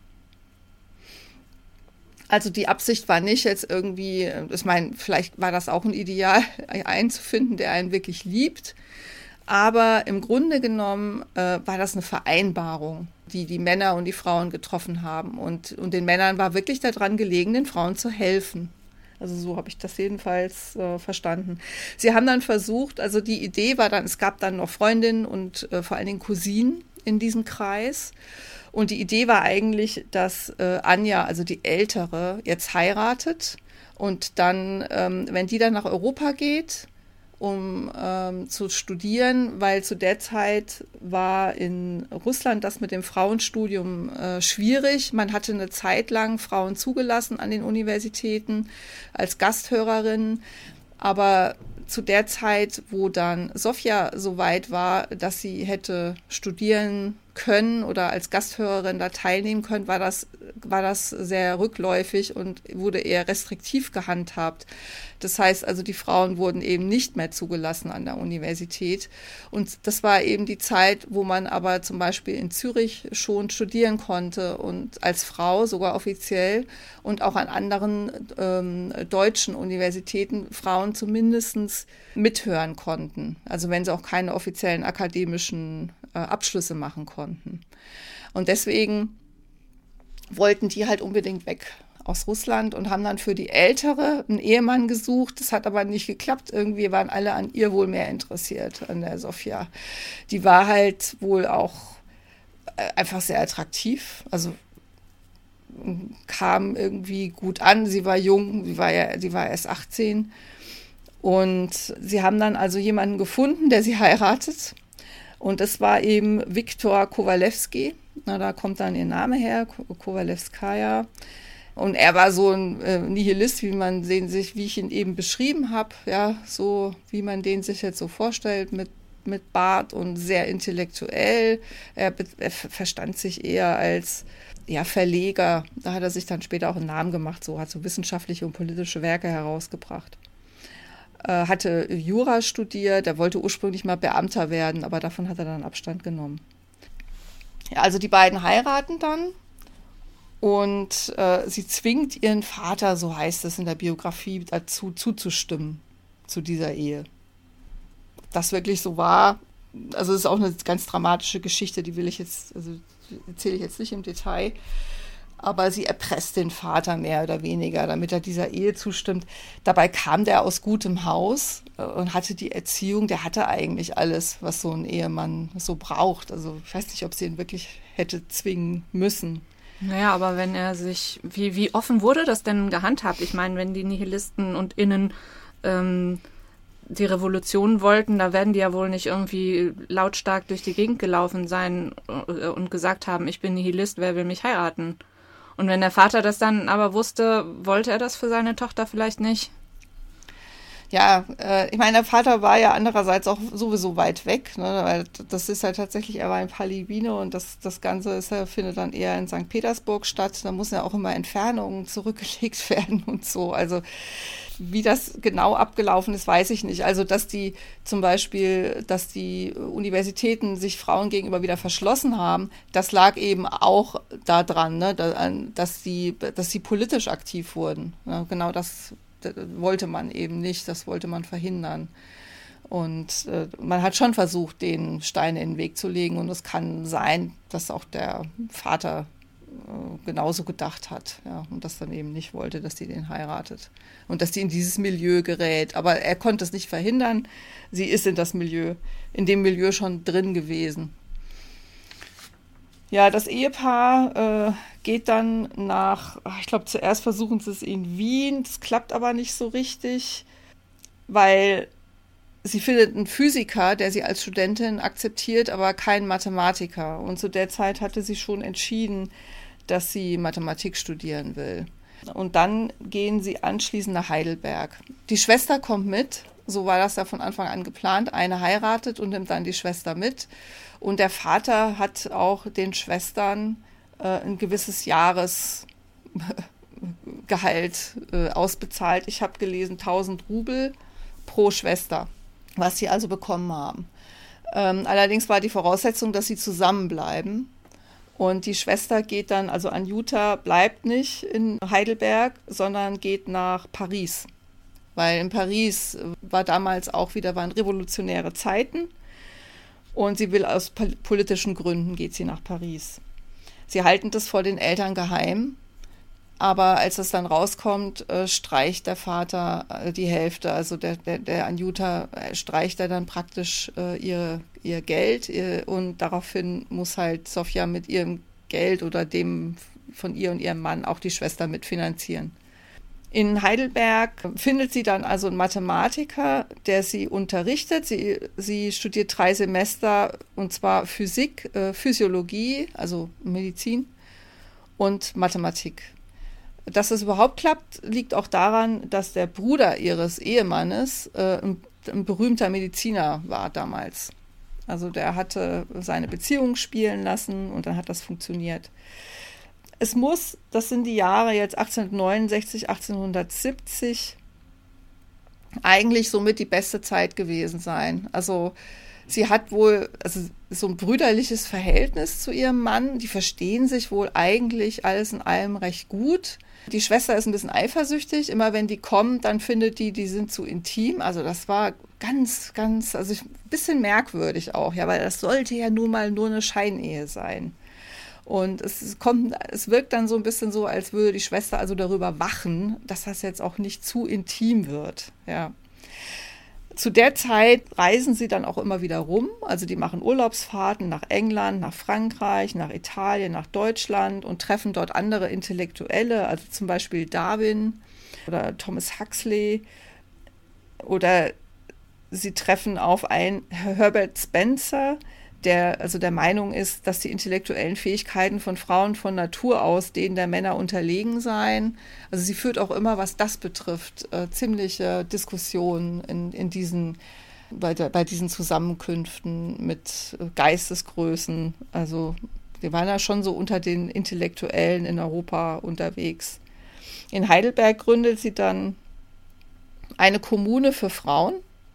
Also die Absicht war nicht jetzt irgendwie, ich meine, vielleicht war das auch ein Ideal, einen zu finden, der einen wirklich liebt. Aber im Grunde genommen äh, war das eine Vereinbarung, die die Männer und die Frauen getroffen haben. Und, und den Männern war wirklich daran gelegen, den Frauen zu helfen. Also so habe ich das jedenfalls äh, verstanden. Sie haben dann versucht, also die Idee war dann, es gab dann noch Freundinnen und äh, vor allen Dingen Cousinen in diesem Kreis. Und die Idee war eigentlich, dass äh, Anja, also die Ältere, jetzt heiratet und dann, ähm, wenn die dann nach Europa geht, um ähm, zu studieren, weil zu der Zeit war in Russland das mit dem Frauenstudium äh, schwierig. Man hatte eine Zeit lang Frauen zugelassen an den Universitäten als Gasthörerinnen, aber zu der Zeit, wo dann Sofja so weit war, dass sie hätte studieren können oder als Gasthörerin da teilnehmen können, war das, war das sehr rückläufig und wurde eher restriktiv gehandhabt. Das heißt also, die Frauen wurden eben nicht mehr zugelassen an der Universität. Und das war eben die Zeit, wo man aber zum Beispiel in Zürich schon studieren konnte und als Frau sogar offiziell und auch an anderen ähm, deutschen Universitäten Frauen zumindest mithören konnten. Also wenn sie auch keine offiziellen akademischen äh, Abschlüsse machen konnten. Und deswegen wollten die halt unbedingt weg aus Russland und haben dann für die Ältere einen Ehemann gesucht. Das hat aber nicht geklappt. Irgendwie waren alle an ihr wohl mehr interessiert, an der Sofia. Die war halt wohl auch einfach sehr attraktiv. Also kam irgendwie gut an. Sie war jung, sie war ja, sie war erst achtzehn. Und sie haben dann also jemanden gefunden, der sie heiratet. Und das war eben Viktor Kowalewski. Na, da kommt dann ihr Name her, Kowalewskaja. Und er war so ein äh, Nihilist, wie man den sich, wie ich ihn eben beschrieben habe, ja, so wie man den sich jetzt so vorstellt, mit, mit Bart und sehr intellektuell. Er, er verstand sich eher als ja, Verleger. Da hat er sich dann später auch einen Namen gemacht, so hat so wissenschaftliche und politische Werke herausgebracht. Äh, hatte Jura studiert, er wollte ursprünglich mal Beamter werden, aber davon hat er dann Abstand genommen. Ja, also die beiden heiraten dann. Und äh, sie zwingt ihren Vater, so heißt es in der Biografie, dazu zuzustimmen, zu dieser Ehe. Ob das wirklich so war, also es ist auch eine ganz dramatische Geschichte, die will ich jetzt, also erzähle ich jetzt nicht im Detail, aber sie erpresst den Vater mehr oder weniger, damit er dieser Ehe zustimmt. Dabei kam der aus gutem Haus und hatte die Erziehung, der hatte eigentlich alles, was so ein Ehemann so braucht. Also ich weiß nicht, ob sie ihn wirklich hätte zwingen müssen. Naja, aber wenn er sich, wie, wie offen wurde das denn gehandhabt? Ich meine, wenn die Nihilisten und Innen ähm, die Revolution wollten, da werden die ja wohl nicht irgendwie lautstark durch die Gegend gelaufen sein und gesagt haben, ich bin Nihilist, wer will mich heiraten? Und wenn der Vater das dann aber wusste, wollte er das für seine Tochter vielleicht nicht? Ja, äh, ich meine, der Vater war ja andererseits auch sowieso weit weg, ne, weil das ist ja tatsächlich, er war in Palivino und das, das Ganze ist ja, findet dann eher in Sankt Petersburg statt. Da müssen ja auch immer Entfernungen zurückgelegt werden und so. Also wie das genau abgelaufen ist, weiß ich nicht. Also dass die zum Beispiel, dass die Universitäten sich Frauen gegenüber wieder verschlossen haben, das lag eben auch daran, ne, dass sie, dass sie politisch aktiv wurden. Ja, genau das wollte man eben nicht, das wollte man verhindern. Und äh, man hat schon versucht, den Steine in den Weg zu legen. Und es kann sein, dass auch der Vater äh, genauso gedacht hat, ja, und das dann eben nicht wollte, dass sie den heiratet. Und dass sie in dieses Milieu gerät. Aber er konnte es nicht verhindern. Sie ist in das Milieu, in dem Milieu schon drin gewesen. Ja, das Ehepaar äh, geht dann nach, ich glaube, zuerst versuchen sie es in Wien, das klappt aber nicht so richtig, weil sie findet einen Physiker, der sie als Studentin akzeptiert, aber keinen Mathematiker. Und zu der Zeit hatte sie schon entschieden, dass sie Mathematik studieren will. Und dann gehen sie anschließend nach Heidelberg. Die Schwester kommt mit, so war das ja von Anfang an geplant. Eine heiratet und nimmt dann die Schwester mit. Und der Vater hat auch den Schwestern äh, ein gewisses Jahresgehalt äh, ausbezahlt. Ich habe gelesen, tausend Rubel pro Schwester, was sie also bekommen haben. Ähm, allerdings war die Voraussetzung, dass sie zusammenbleiben. Und die Schwester geht dann, also Anjuta bleibt nicht in Heidelberg, sondern geht nach Paris. Weil in Paris war damals auch wieder, waren revolutionäre Zeiten. Und sie will aus politischen Gründen, geht sie nach Paris. Sie halten das vor den Eltern geheim, aber als es dann rauskommt, äh, streicht der Vater äh, die Hälfte, also der, der, der Anjuta äh, streicht er dann praktisch äh, ihr, ihr Geld ihr, und daraufhin muss halt Sofia mit ihrem Geld oder dem von ihr und ihrem Mann auch die Schwester mitfinanzieren. In Heidelberg findet sie dann also einen Mathematiker, der sie unterrichtet. Sie, sie studiert drei Semester, und zwar Physik, äh, Physiologie, also Medizin und Mathematik. Dass es überhaupt klappt, liegt auch daran, dass der Bruder ihres Ehemannes äh, ein, ein berühmter Mediziner war damals. Also der hatte seine Beziehung spielen lassen und dann hat das funktioniert. Es muss, das sind die Jahre jetzt achtzehnhundertneunundsechzig, achtzehnhundertsiebzig, eigentlich somit die beste Zeit gewesen sein. Also sie hat wohl also so ein brüderliches Verhältnis zu ihrem Mann. Die verstehen sich wohl eigentlich alles in allem recht gut. Die Schwester ist ein bisschen eifersüchtig. Immer wenn die kommen, dann findet die, die sind zu intim. Also das war ganz, ganz, also ein bisschen merkwürdig auch, ja, weil das sollte ja nun mal nur eine Scheinehe sein. Und es kommt, es wirkt dann so ein bisschen so, als würde die Schwester also darüber wachen, dass das jetzt auch nicht zu intim wird, ja. Zu der Zeit reisen sie dann auch immer wieder rum. Also die machen Urlaubsfahrten nach England, nach Frankreich, nach Italien, nach Deutschland und treffen dort andere Intellektuelle, also zum Beispiel Darwin oder Thomas Huxley. Oder sie treffen auf einen Herbert Spencer, der also der Meinung ist, dass die intellektuellen Fähigkeiten von Frauen von Natur aus denen der Männer unterlegen seien. Also sie führt auch immer, was das betrifft, äh, ziemliche Diskussionen in, in diesen, bei, der, bei diesen Zusammenkünften mit Geistesgrößen. Also wir waren ja schon so unter den Intellektuellen in Europa unterwegs. In Heidelberg gründet sie dann eine Kommune für Frauen.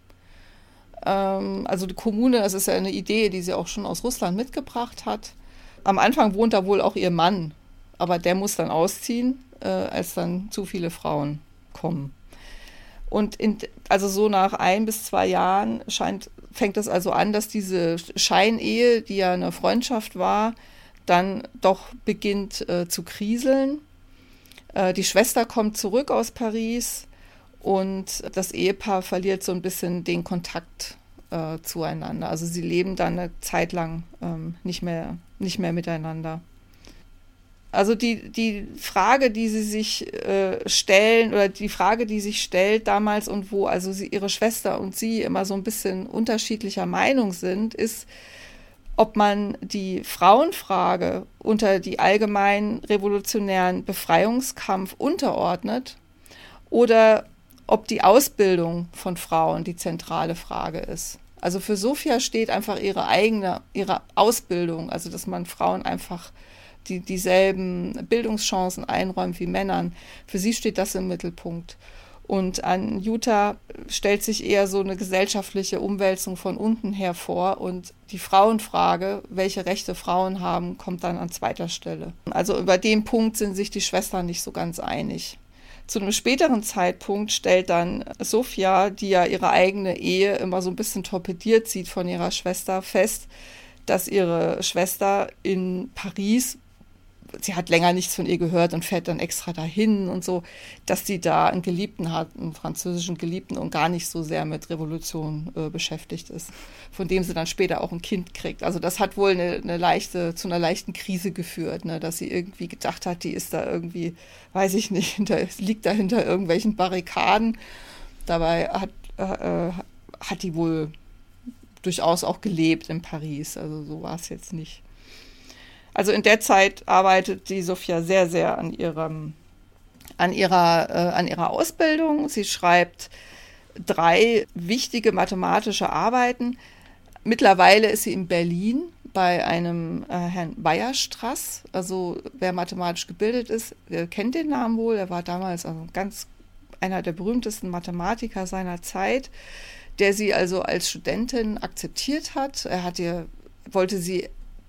Also die Kommune, das ist ja eine Idee, die sie auch schon aus Russland mitgebracht hat. Am Anfang wohnt da wohl auch ihr Mann, aber der muss dann ausziehen, äh, als dann zu viele Frauen kommen. Und in, also so nach ein bis zwei Jahren scheint, fängt es also an, dass diese Scheinehe, die ja eine Freundschaft war, dann doch beginnt äh, zu kriseln. Äh, die Schwester kommt zurück aus Paris. Und das Ehepaar verliert so ein bisschen den Kontakt äh, zueinander. Also sie leben dann eine Zeit lang ähm, nicht mehr, nicht mehr miteinander. Also die, die Frage, die sie sich äh, stellen, oder die Frage, die sich stellt damals und wo also sie, ihre Schwester und sie immer so ein bisschen unterschiedlicher Meinung sind, ist, ob man die Frauenfrage unter die allgemeinen revolutionären Befreiungskampf unterordnet oder ob die Ausbildung von Frauen die zentrale Frage ist. Also für Sophia steht einfach ihre eigene, ihre Ausbildung, also dass man Frauen einfach die, dieselben Bildungschancen einräumt wie Männern. Für sie steht das im Mittelpunkt. Und an Jutta stellt sich eher so eine gesellschaftliche Umwälzung von unten her vor und die Frauenfrage, welche Rechte Frauen haben, kommt dann an zweiter Stelle. Also über den Punkt sind sich die Schwestern nicht so ganz einig. Zu einem späteren Zeitpunkt stellt dann Sophia, die ja ihre eigene Ehe immer so ein bisschen torpediert sieht von ihrer Schwester, fest, dass ihre Schwester in Paris, sie hat länger nichts von ihr gehört und fährt dann extra dahin und so, dass sie da einen Geliebten hat, einen französischen Geliebten und gar nicht so sehr mit Revolution äh, beschäftigt ist, von dem sie dann später auch ein Kind kriegt. Also das hat wohl eine, eine leichte, zu einer leichten Krise geführt, ne, dass sie irgendwie gedacht hat, die ist da irgendwie, weiß ich nicht, hinter, liegt da hinter irgendwelchen Barrikaden. Dabei hat, äh, hat die wohl durchaus auch gelebt in Paris, also so war es jetzt nicht. Also in der Zeit arbeitet die Sophia sehr, sehr an ihrem, an ihrer, äh, an ihrer Ausbildung. Sie schreibt drei wichtige mathematische Arbeiten. Mittlerweile ist sie in Berlin bei einem äh, Herrn Weierstrass. Also wer mathematisch gebildet ist, der kennt den Namen wohl. Er war damals also ganz einer der berühmtesten Mathematiker seiner Zeit, der sie also als Studentin akzeptiert hat. Er hat ihr, wollte sie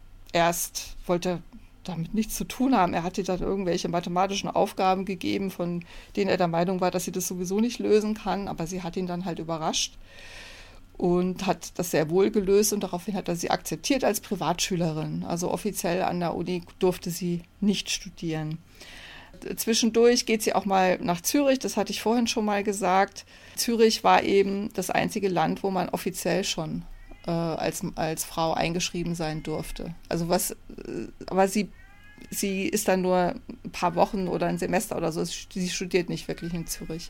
erst, wollte damit nichts zu tun haben. Er hat ihr dann irgendwelche mathematischen Aufgaben gegeben, von denen er der Meinung war, dass sie das sowieso nicht lösen kann. Aber sie hat ihn dann halt überrascht und hat das sehr wohl gelöst und daraufhin hat er sie akzeptiert als Privatschülerin. Also offiziell an der Uni durfte sie nicht studieren. Zwischendurch geht sie auch mal nach Zürich, das hatte ich vorhin schon mal gesagt. Zürich war eben das einzige Land, wo man offiziell schon äh, als, als Frau eingeschrieben sein durfte. Also was, äh, aber sie, sie ist dann nur ein paar Wochen oder ein Semester oder so, sie studiert nicht wirklich in Zürich.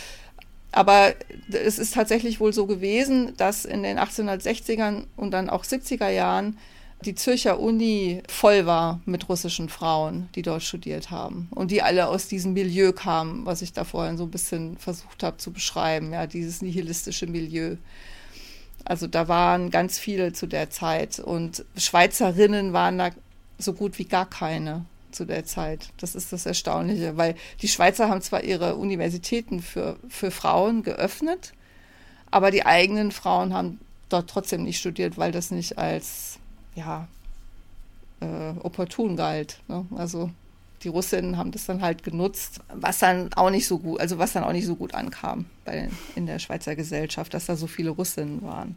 Aber es ist tatsächlich wohl so gewesen, dass in den achtzehnhundertsechzigern und dann auch siebziger Jahren die Zürcher Uni voll war mit russischen Frauen, die dort studiert haben. Und die alle aus diesem Milieu kamen, was ich da vorhin so ein bisschen versucht habe zu beschreiben, ja, dieses nihilistische Milieu. Also da waren ganz viele zu der Zeit und Schweizerinnen waren da so gut wie gar keine zu der Zeit. Das ist das Erstaunliche, weil die Schweizer haben zwar ihre Universitäten für, für Frauen geöffnet, aber die eigenen Frauen haben dort trotzdem nicht studiert, weil das nicht als ja, äh, opportun galt. Ne? Also die Russinnen haben das dann halt genutzt, was dann auch nicht so gut, also was dann auch nicht so gut ankam bei den, in der Schweizer Gesellschaft, dass da so viele Russinnen waren.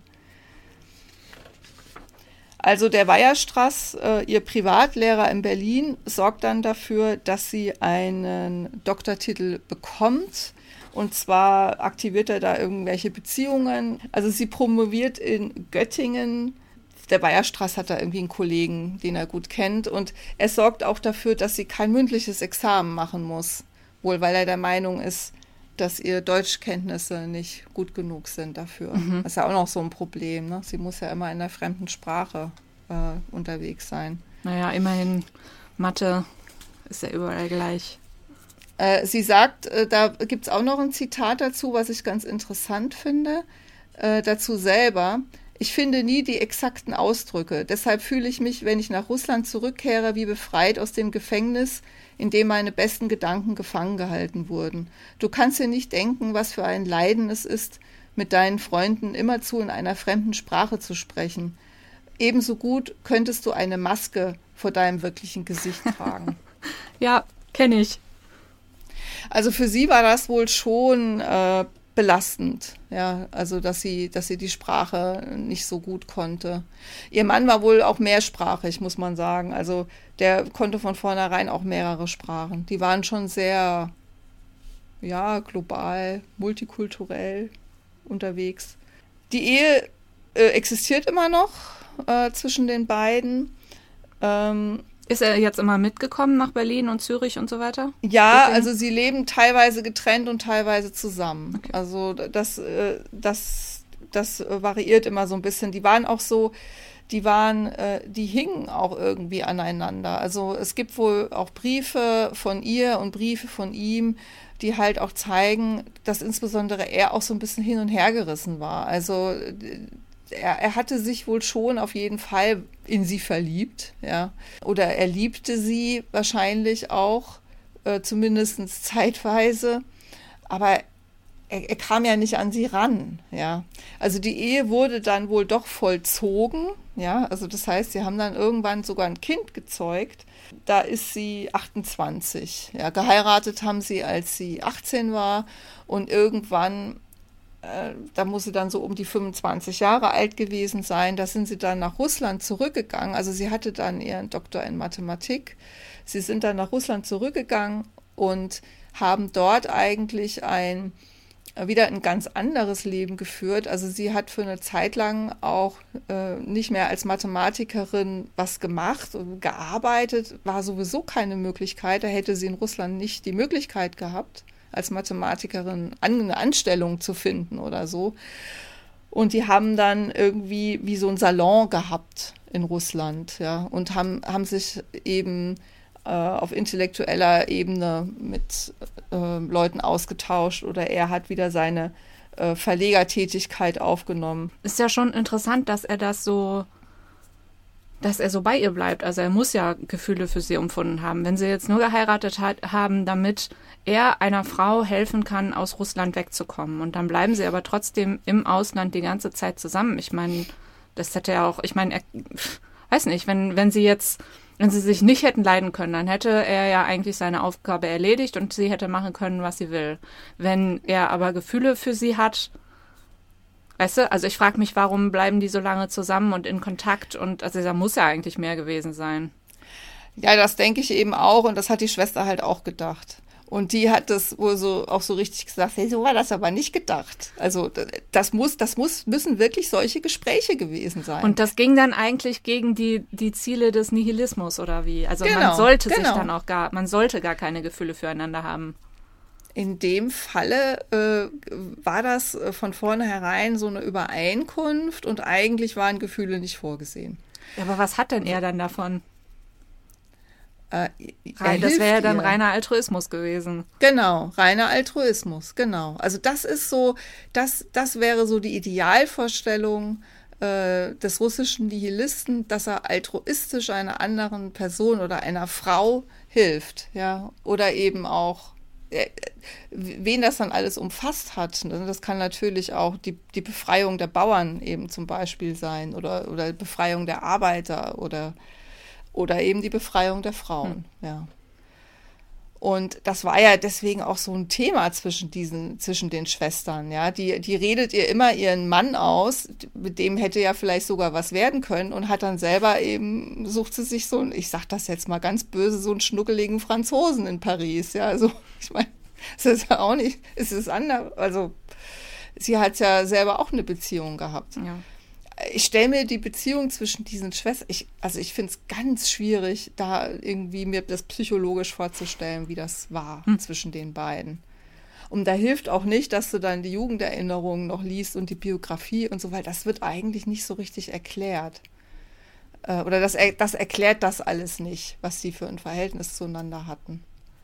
Also der Weierstrass, äh, ihr Privatlehrer in Berlin, sorgt dann dafür, dass sie einen Doktortitel bekommt. Und zwar aktiviert er da irgendwelche Beziehungen. Also sie promoviert in Göttingen. Der Weierstrass hat da irgendwie einen Kollegen, den er gut kennt. Und er sorgt auch dafür, dass sie kein mündliches Examen machen muss. Wohl, weil er der Meinung ist, dass ihre Deutschkenntnisse nicht gut genug sind dafür. Mhm. Das ist ja auch noch so ein Problem. Ne? Sie muss ja immer in einer fremden Sprache äh, unterwegs sein. Naja, immerhin Mathe ist ja überall gleich. Äh, sie sagt, äh, da gibt es auch noch ein Zitat dazu, was ich ganz interessant finde, äh, dazu selber. Ich finde nie die exakten Ausdrücke. Deshalb fühle ich mich, wenn ich nach Russland zurückkehre, wie befreit aus dem Gefängnis, in dem meine besten Gedanken gefangen gehalten wurden. Du kannst dir nicht denken, was für ein Leiden es ist, mit deinen Freunden immerzu in einer fremden Sprache zu sprechen. Ebenso gut könntest du eine Maske vor deinem wirklichen Gesicht tragen. Ja, kenne ich. Also für sie war das wohl schon äh, belastend, ja, also dass sie, dass sie die Sprache nicht so gut konnte. Ihr Mann war wohl auch mehrsprachig, muss man sagen. Also der konnte von vornherein auch mehrere Sprachen. Die waren schon sehr, ja, global, multikulturell unterwegs. Die Ehe äh, existiert immer noch äh, zwischen den beiden. Ähm, Ist er jetzt immer mitgekommen nach Berlin und Zürich und so weiter? Ja, Deswegen? Also sie leben teilweise getrennt und teilweise zusammen. Okay. Also das, das, das variiert immer so ein bisschen. Die waren auch so, die waren, die hingen auch irgendwie aneinander. Also es gibt wohl auch Briefe von ihr und Briefe von ihm, die halt auch zeigen, dass insbesondere er auch so ein bisschen hin und her gerissen war. Also Er, er hatte sich wohl schon auf jeden Fall in sie verliebt, ja. Oder er liebte sie wahrscheinlich auch, äh, zumindest zeitweise. Aber er, er kam ja nicht an sie ran, ja. Also die Ehe wurde dann wohl doch vollzogen, ja. Also das heißt, sie haben dann irgendwann sogar ein Kind gezeugt. Da ist sie achtundzwanzig, ja. Geheiratet haben sie, als sie achtzehn war. Und irgendwann, da muss sie dann so um die fünfundzwanzig Jahre alt gewesen sein. Da sind sie dann nach Russland zurückgegangen. Also sie hatte dann ihren Doktor in Mathematik. Sie sind dann nach Russland zurückgegangen und haben dort eigentlich ein, wieder ein ganz anderes Leben geführt. Also sie hat für eine Zeit lang auch äh, nicht mehr als Mathematikerin was gemacht und gearbeitet. War sowieso keine Möglichkeit. Da hätte sie in Russland nicht die Möglichkeit gehabt, als Mathematikerin eine Anstellung zu finden oder so. Und die haben dann irgendwie wie so ein Salon gehabt in Russland, ja, und haben, haben sich eben äh, auf intellektueller Ebene mit äh, Leuten ausgetauscht oder er hat wieder seine äh, Verlegertätigkeit aufgenommen. Ist ja schon interessant, dass er das so dass er so bei ihr bleibt. Also er muss ja Gefühle für sie empfunden haben. Wenn sie jetzt nur geheiratet hat, haben, damit er einer Frau helfen kann, aus Russland wegzukommen. Und dann bleiben sie aber trotzdem im Ausland die ganze Zeit zusammen. Ich meine, das hätte ja auch, ich meine, er, weiß nicht, wenn, wenn sie jetzt, wenn sie sich nicht hätten leiden können, dann hätte er ja eigentlich seine Aufgabe erledigt und sie hätte machen können, was sie will. Wenn er aber Gefühle für sie hat, weißt du, also ich frage mich, warum bleiben die so lange zusammen und in Kontakt? Und also da muss ja eigentlich mehr gewesen sein. Ja, das denke ich eben auch und das hat die Schwester halt auch gedacht. Und die hat das wohl so auch so richtig gesagt, hey, so war das aber nicht gedacht. Also das muss, das muss, müssen wirklich solche Gespräche gewesen sein. Und das ging dann eigentlich gegen die, die Ziele des Nihilismus oder wie? Also genau, man sollte genau. sich dann auch gar, man sollte gar keine Gefühle füreinander haben. In dem Falle äh, war das äh, von vornherein so eine Übereinkunft und eigentlich waren Gefühle nicht vorgesehen. Ja, aber was hat denn er dann davon? Äh, Rein, das wäre ja dann ihr. reiner Altruismus gewesen. Genau, reiner Altruismus, genau. Also das ist so, das, das wäre so die Idealvorstellung äh, des russischen Nihilisten, dass er altruistisch einer anderen Person oder einer Frau hilft, ja, oder eben auch, äh, wen das dann alles umfasst hat. Ne? Das kann natürlich auch die, die Befreiung der Bauern eben zum Beispiel sein oder, oder Befreiung der Arbeiter oder Oder eben die Befreiung der Frauen, hm. ja. Und das war ja deswegen auch so ein Thema zwischen diesen, zwischen den Schwestern, ja. Die, die redet ihr immer ihren Mann aus, mit dem hätte ja vielleicht sogar was werden können und hat dann selber eben, sucht sie sich so, ich sag das jetzt mal ganz böse, so einen schnuckeligen Franzosen in Paris, ja. Also, ich meine, es ist ja auch nicht, es ist anders, also, sie hat ja selber auch eine Beziehung gehabt. Ja. Ich stelle mir die Beziehung zwischen diesen Schwestern, ich, also ich finde es ganz schwierig, da irgendwie mir das psychologisch vorzustellen, wie das war hm. zwischen den beiden. Und da hilft auch nicht, dass du dann die Jugenderinnerungen noch liest und die Biografie und so, weil das wird eigentlich nicht so richtig erklärt. Äh, oder das, das erklärt das alles nicht, was sie für ein Verhältnis zueinander hatten.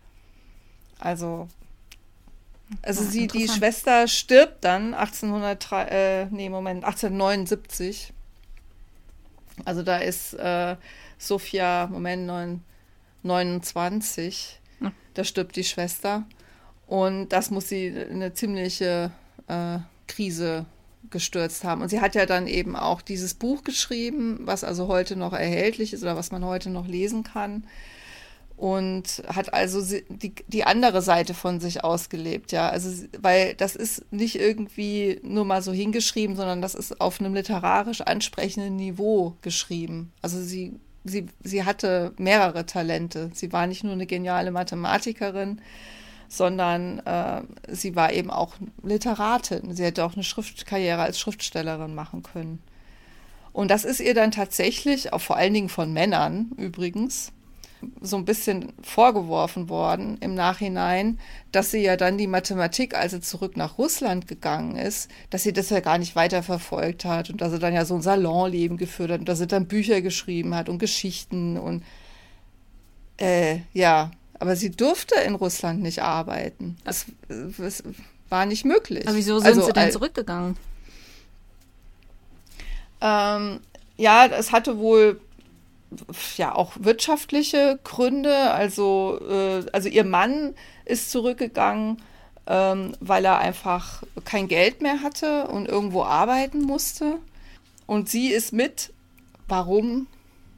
Also... Also ja, sie, die Schwester stirbt dann achtzehnhundert, äh, nee, Moment, achtzehnhundertneunundsiebzig. Also da ist äh, Sophia, Moment, neun, neunundzwanzig. Ja. Da stirbt die Schwester. Und das muss sie in eine ziemliche äh, Krise gestürzt haben. Und sie hat ja dann eben auch dieses Buch geschrieben, was also heute noch erhältlich ist oder was man heute noch lesen kann. Und hat also die, die andere Seite von sich ausgelebt, ja. Also, weil das ist nicht irgendwie nur mal so hingeschrieben, sondern das ist auf einem literarisch ansprechenden Niveau geschrieben. Also sie, sie, sie hatte mehrere Talente. Sie war nicht nur eine geniale Mathematikerin, sondern äh, sie war eben auch Literatin. Sie hätte auch eine Schriftkarriere als Schriftstellerin machen können. Und das ist ihr dann tatsächlich, auch vor allen Dingen von Männern übrigens, so ein bisschen vorgeworfen worden im Nachhinein, dass sie ja dann die Mathematik, als sie zurück nach Russland gegangen ist, dass sie das ja gar nicht weiterverfolgt hat und dass sie dann ja so ein Salonleben geführt hat und dass sie dann Bücher geschrieben hat und Geschichten und äh, ja, aber sie durfte in Russland nicht arbeiten. Das, das war nicht möglich. Aber wieso sind also, sie denn zurückgegangen? Ähm, ja, es hatte wohl ja auch wirtschaftliche Gründe, also, äh, also ihr Mann ist zurückgegangen, ähm, weil er einfach kein Geld mehr hatte und irgendwo arbeiten musste. Und sie ist mit, warum?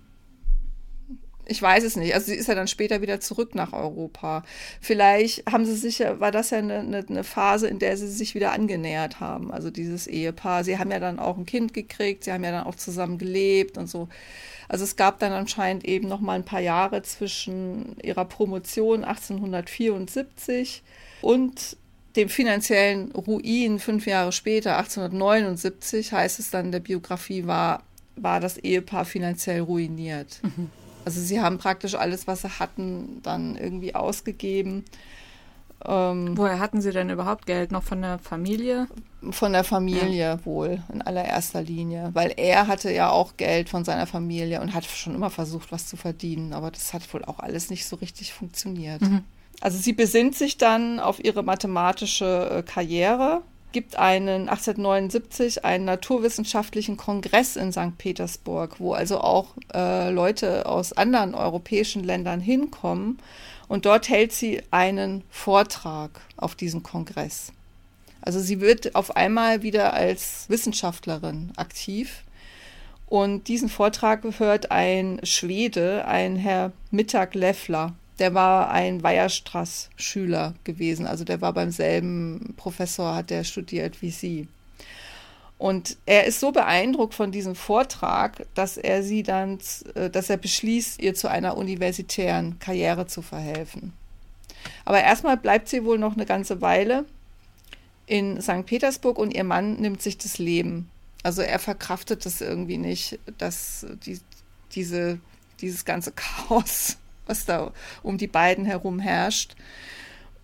Ich weiß es nicht. Also sie ist ja dann später wieder zurück nach Europa. Vielleicht haben sie sich ja, war das ja eine, eine, eine Phase, in der sie sich wieder angenähert haben, also dieses Ehepaar. Sie haben ja dann auch ein Kind gekriegt, sie haben ja dann auch zusammen gelebt und so. Also es gab dann anscheinend eben noch mal ein paar Jahre zwischen ihrer Promotion achtzehnhundertvierundsiebzig und dem finanziellen Ruin fünf Jahre später, achtzehnhundertneunundsiebzig, heißt es dann in der Biografie, war, war das Ehepaar finanziell ruiniert. Mhm. Also sie haben praktisch alles, was sie hatten, dann irgendwie ausgegeben. Ähm, Woher hatten sie denn überhaupt Geld? Noch von der Familie? Von der Familie ja. wohl, in allererster Linie. Weil er hatte ja auch Geld von seiner Familie und hat schon immer versucht, was zu verdienen. Aber das hat wohl auch alles nicht so richtig funktioniert. Mhm. Also sie besinnt sich dann auf ihre mathematische Karriere, gibt einen achtzehnhundertneunundsiebzig einen naturwissenschaftlichen Kongress in Sankt Petersburg, wo also auch äh, Leute aus anderen europäischen Ländern hinkommen. Und dort hält sie einen Vortrag auf diesem Kongress. Also sie wird auf einmal wieder als Wissenschaftlerin aktiv. Und diesen Vortrag hört ein Schwede, ein Herr Mittag-Leffler. Der war ein Weierstrass-Schüler gewesen. Also der war beim selben Professor, hat der studiert wie sie. Und er ist so beeindruckt von diesem Vortrag, dass er sie dann, dass er beschließt, ihr zu einer universitären Karriere zu verhelfen. Aber erstmal bleibt sie wohl noch eine ganze Weile in Sankt Petersburg und ihr Mann nimmt sich das Leben. Also er verkraftet das irgendwie nicht, dass die, diese, dieses ganze Chaos, was da um die beiden herum herrscht.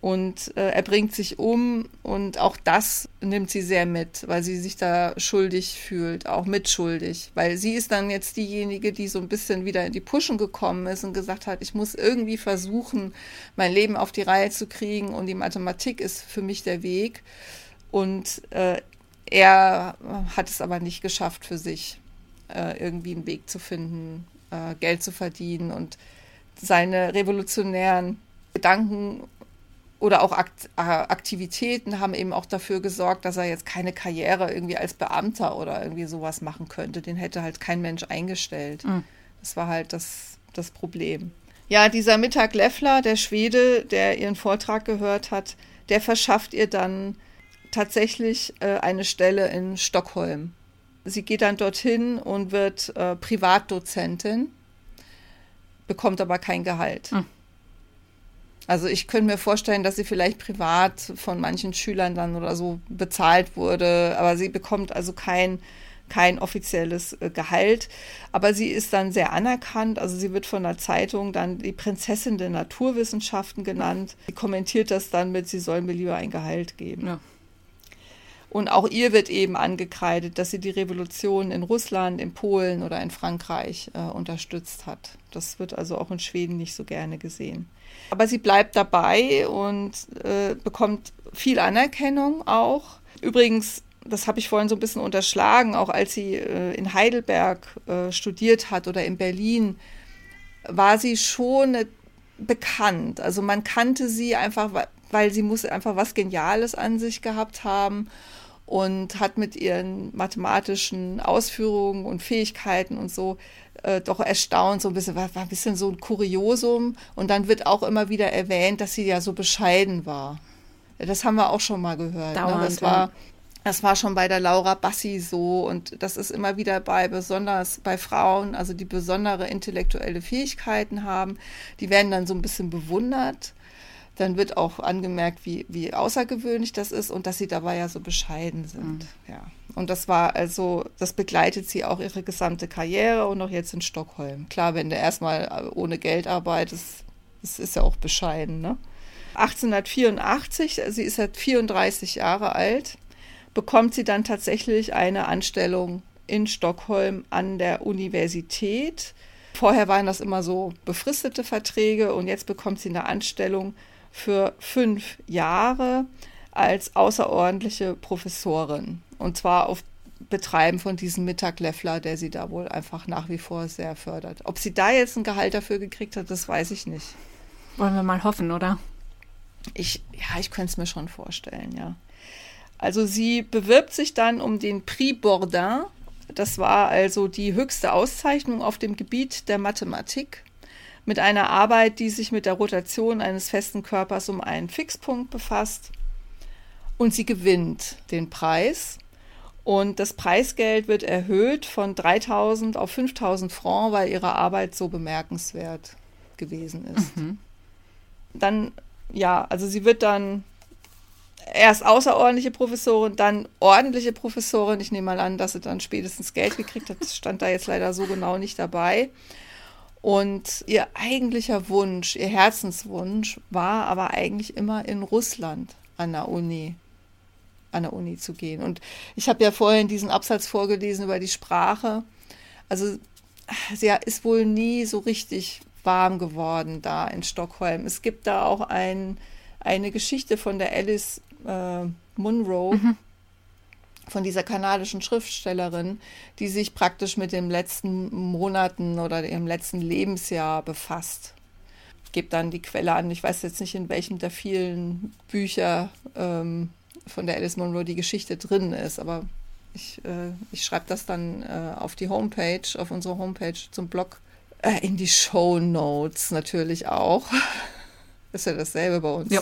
Und äh, er bringt sich um und auch das nimmt sie sehr mit, weil sie sich da schuldig fühlt, auch mitschuldig. Weil sie ist dann jetzt diejenige, die so ein bisschen wieder in die Puschen gekommen ist und gesagt hat, ich muss irgendwie versuchen, mein Leben auf die Reihe zu kriegen und die Mathematik ist für mich der Weg. Und äh, er hat es aber nicht geschafft für sich, äh, irgendwie einen Weg zu finden, äh, Geld zu verdienen und seine revolutionären Gedanken oder auch Akt, äh, Aktivitäten haben eben auch dafür gesorgt, dass er jetzt keine Karriere irgendwie als Beamter oder irgendwie sowas machen könnte. Den hätte halt kein Mensch eingestellt. Mhm. Das war halt das, das Problem. Ja, dieser Mittag Leffler, der Schwede, der ihren Vortrag gehört hat, der verschafft ihr dann tatsächlich äh, eine Stelle in Stockholm. Sie geht dann dorthin und wird äh, Privatdozentin, bekommt aber kein Gehalt. Mhm. Also ich könnte mir vorstellen, dass sie vielleicht privat von manchen Schülern dann oder so bezahlt wurde, aber sie bekommt also kein, kein offizielles Gehalt. Aber sie ist dann sehr anerkannt, also sie wird von der Zeitung dann die Prinzessin der Naturwissenschaften genannt. Sie kommentiert das dann mit, sie soll mir lieber ein Gehalt geben. Ja. Und auch ihr wird eben angekreidet, dass sie die Revolution in Russland, in Polen oder in Frankreich äh, unterstützt hat. Das wird also auch in Schweden nicht so gerne gesehen. Aber sie bleibt dabei und äh, bekommt viel Anerkennung auch. Übrigens, das habe ich vorhin so ein bisschen unterschlagen, auch als sie äh, in Heidelberg äh, studiert hat oder in Berlin, war sie schon äh, bekannt. Also man kannte sie einfach, weil sie muss einfach was Geniales an sich gehabt haben und hat mit ihren mathematischen Ausführungen und Fähigkeiten und so äh, doch erstaunt, so ein bisschen, war, war ein bisschen so ein Kuriosum. Und dann wird auch immer wieder erwähnt, dass sie ja so bescheiden war. Das haben wir auch schon mal gehört. Dauernd, ne? Das war, das war schon bei der Laura Bassi so und das ist immer wieder bei, besonders bei Frauen, also die besondere intellektuelle Fähigkeiten haben, die werden dann so ein bisschen bewundert. Dann wird auch angemerkt, wie, wie außergewöhnlich das ist und dass sie dabei ja so bescheiden sind. Mhm. Ja. Und das war also, das begleitet sie auch ihre gesamte Karriere und auch jetzt in Stockholm. Klar, wenn du erstmal ohne Geld arbeitest, das ist ja auch bescheiden, ne? achtzehnhundertvierundachtzig, sie ist jetzt vierunddreißig Jahre alt, bekommt sie dann tatsächlich eine Anstellung in Stockholm an der Universität. Vorher waren das immer so befristete Verträge und jetzt bekommt sie eine Anstellung für fünf Jahre als außerordentliche Professorin. Und zwar auf Betreiben von diesem Mittag Leffler, der sie da wohl einfach nach wie vor sehr fördert. Ob sie da jetzt ein Gehalt dafür gekriegt hat, das weiß ich nicht. Wollen wir mal hoffen, oder? Ich, ja, ich könnte es mir schon vorstellen, ja. Also sie bewirbt sich dann um den Prix Bourdin. Das war also die höchste Auszeichnung auf dem Gebiet der Mathematik mit einer Arbeit, die sich mit der Rotation eines festen Körpers um einen Fixpunkt befasst. Und sie gewinnt den Preis. Und das Preisgeld wird erhöht von dreitausend auf fünftausend Francs, weil ihre Arbeit so bemerkenswert gewesen ist. Mhm. Dann, ja, also sie wird dann erst außerordentliche Professorin, dann ordentliche Professorin. Ich nehme mal an, dass sie dann spätestens Geld gekriegt hat. Das stand da jetzt leider so genau nicht dabei. Und ihr eigentlicher Wunsch, ihr Herzenswunsch war aber eigentlich immer in Russland an der Uni, an der Uni zu gehen. Und ich habe ja vorhin diesen Absatz vorgelesen über die Sprache. Also sie ist wohl nie so richtig warm geworden da in Stockholm. Es gibt da auch ein, eine Geschichte von der Alice äh, Munro, mhm. von dieser kanadischen Schriftstellerin, die sich praktisch mit den letzten Monaten oder ihrem letzten Lebensjahr befasst. Ich gebe dann die Quelle an. Ich weiß jetzt nicht, in welchem der vielen Bücher ähm, von der Alice Munro die Geschichte drin ist, aber ich, äh, ich schreibe das dann äh, auf die Homepage, auf unsere Homepage zum Blog, äh, in die Shownotes natürlich auch. Ist ja dasselbe bei uns. Ja.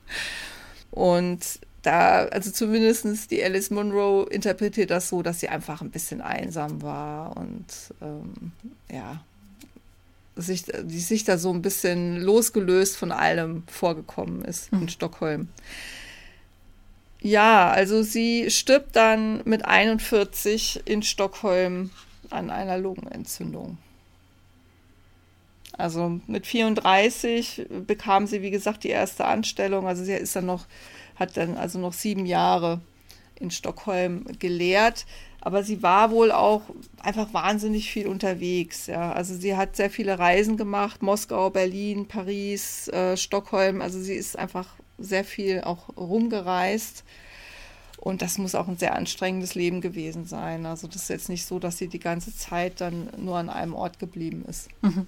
Und da, also zumindest die Alice Munro interpretiert das so, dass sie einfach ein bisschen einsam war und ähm, ja, sich, die sich da so ein bisschen losgelöst von allem vorgekommen ist mhm. in Stockholm. Ja, also sie stirbt dann mit einundvierzig in Stockholm an einer Lungenentzündung. Also mit vierunddreißig bekam sie, wie gesagt, die erste Anstellung. Also sie ist dann noch, hat dann also noch sieben Jahre in Stockholm gelehrt. Aber sie war wohl auch einfach wahnsinnig viel unterwegs. Ja. Also sie hat sehr viele Reisen gemacht, Moskau, Berlin, Paris, äh, Stockholm. Also sie ist einfach sehr viel auch rumgereist. Und das muss auch ein sehr anstrengendes Leben gewesen sein. Also das ist jetzt nicht so, dass sie die ganze Zeit dann nur an einem Ort geblieben ist. Mhm.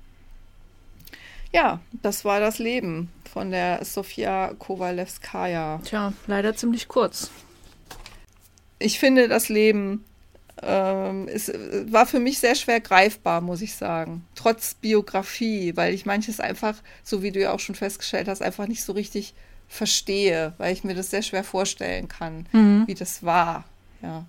Ja, das war das Leben von der Sofia Kowalewskaja. Tja, leider ziemlich kurz. Ich finde, das Leben ähm, ist, war für mich sehr schwer greifbar, muss ich sagen. Trotz Biografie, weil ich manches einfach, so wie du ja auch schon festgestellt hast, einfach nicht so richtig verstehe, weil ich mir das sehr schwer vorstellen kann, mhm. wie das war. Ja,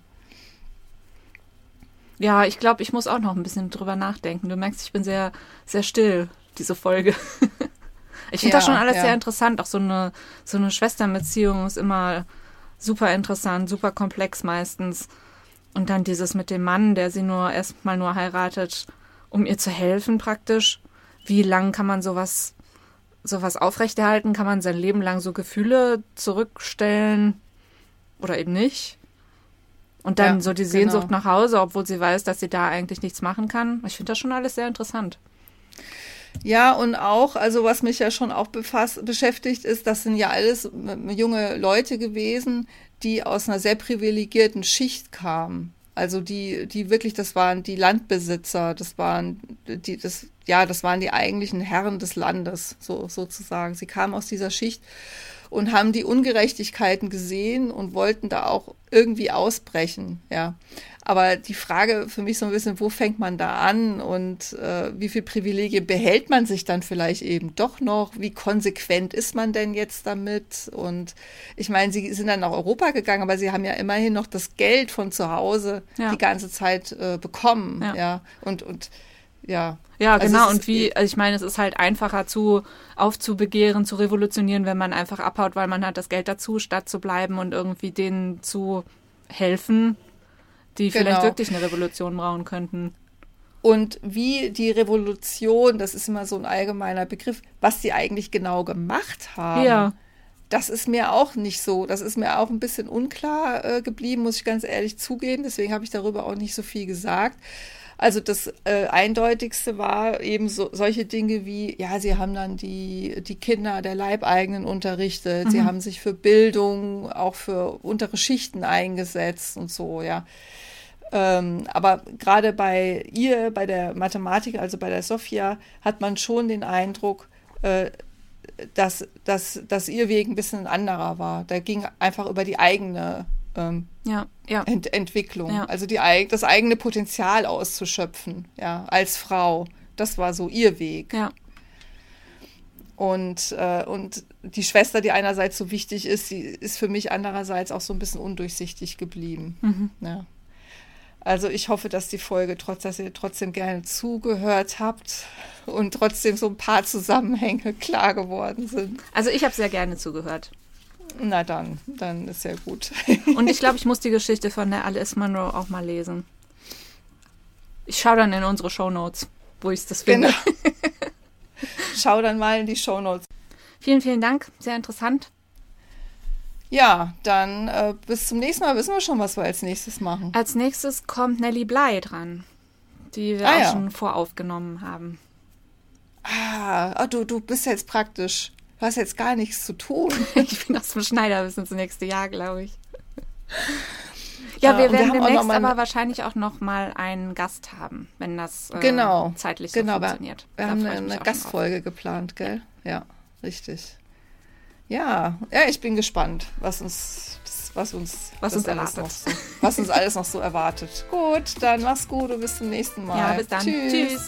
ja, ich glaube, ich muss auch noch ein bisschen drüber nachdenken. Du merkst, ich bin sehr, sehr still, diese Folge. Ich finde ja, das schon alles ja. sehr interessant. Auch so eine, so eine Schwesternbeziehung ist immer super interessant, super komplex meistens. Und dann dieses mit dem Mann, der sie nur erstmal nur heiratet, um ihr zu helfen praktisch. Wie lang kann man sowas, sowas aufrechterhalten? Kann man sein Leben lang so Gefühle zurückstellen oder eben nicht? Und dann ja, so die Sehnsucht genau. nach Hause, obwohl sie weiß, dass sie da eigentlich nichts machen kann. Ich finde das schon alles sehr interessant. Ja, und auch, also was mich ja schon auch befasst, beschäftigt ist, das sind ja alles junge Leute gewesen, die aus einer sehr privilegierten Schicht kamen. Also die, die wirklich, das waren die Landbesitzer, das waren die, das, ja, das waren die eigentlichen Herren des Landes, so, sozusagen. Sie kamen aus dieser Schicht und haben die Ungerechtigkeiten gesehen und wollten da auch irgendwie ausbrechen, ja. Aber die Frage für mich so ein bisschen, wo fängt man da an und äh, wie viel Privilegien behält man sich dann vielleicht eben doch noch? Wie konsequent ist man denn jetzt damit? Und ich meine, sie sind dann nach Europa gegangen, aber sie haben ja immerhin noch das Geld von zu Hause ja. die ganze Zeit äh, bekommen, ja. ja. Und, und ja. Ja, also genau. Und wie, also ich meine, es ist halt einfacher zu aufzubegehren, zu revolutionieren, wenn man einfach abhaut, weil man hat das Geld dazu, statt zu bleiben und irgendwie denen zu helfen, die genau. vielleicht wirklich eine Revolution brauchen könnten. Und wie die Revolution, das ist immer so ein allgemeiner Begriff, was die eigentlich genau gemacht haben, ja. das ist mir auch nicht so, das ist mir auch ein bisschen unklar äh, geblieben, muss ich ganz ehrlich zugeben. Deswegen habe ich darüber auch nicht so viel gesagt. Also das äh, Eindeutigste war eben so, solche Dinge wie, ja, sie haben dann die, die Kinder der Leibeigenen unterrichtet, mhm. sie haben sich für Bildung, auch für untere Schichten eingesetzt und so, ja. Ähm, aber gerade bei ihr, bei der Mathematik, also bei der Sofia, hat man schon den Eindruck, äh, dass, dass, dass ihr Weg ein bisschen ein anderer war. Der ging einfach über die eigene ähm, ja, ja. Ent- Entwicklung, ja. also die, das eigene Potenzial auszuschöpfen, ja, als Frau. Das war so ihr Weg. Ja. Und, äh, und die Schwester, die einerseits so wichtig ist, sie ist für mich andererseits auch so ein bisschen undurchsichtig geblieben. Mhm. Ja. Also ich hoffe, dass die Folge, trotz dass ihr trotzdem gerne zugehört habt und trotzdem so ein paar Zusammenhänge klar geworden sind. Also ich habe sehr gerne zugehört. Na dann, dann ist ja gut. Und ich glaube, ich muss die Geschichte von der Alice Munro auch mal lesen. Ich schaue dann in unsere Shownotes, wo ich das finde. Genau. Schau dann mal in die Shownotes. Vielen, vielen Dank. Sehr interessant. Ja, dann äh, bis zum nächsten Mal wissen wir schon, was wir als nächstes machen. Als nächstes kommt Nellie Bly dran, die wir ah, auch ja. schon voraufgenommen haben. Ah, oh, du, du bist jetzt praktisch, du hast jetzt gar nichts zu tun. Ich bin aus dem Schneider bis ins nächste Jahr, glaube ich. Ja, wir werden wir demnächst aber wahrscheinlich auch noch mal einen Gast haben, wenn das äh, genau, zeitlich so genau, funktioniert. Wir, wir haben eine, eine Gastfolge geplant, gell? Ja, richtig. Ja, ja, ich bin gespannt, was uns, was uns, was uns erwartet. Noch so, was uns alles noch so erwartet. Gut, dann mach's gut und bis zum nächsten Mal. Ja, bis dann. Tschüss. Tschüss.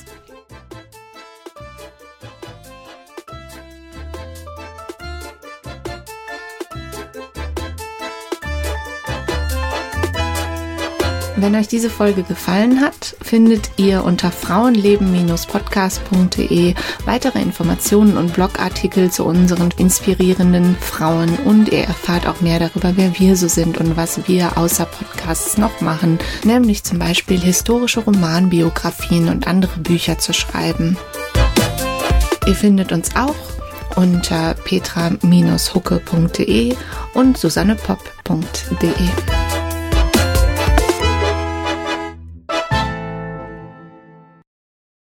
Wenn euch diese Folge gefallen hat, findet ihr unter frauenleben Bindestrich podcast punkt de weitere Informationen und Blogartikel zu unseren inspirierenden Frauen und ihr erfahrt auch mehr darüber, wer wir so sind und was wir außer Podcasts noch machen, nämlich zum Beispiel historische Romanbiografien und andere Bücher zu schreiben. Ihr findet uns auch unter petra Bindestrich hucke punkt de und susannepopp punkt de.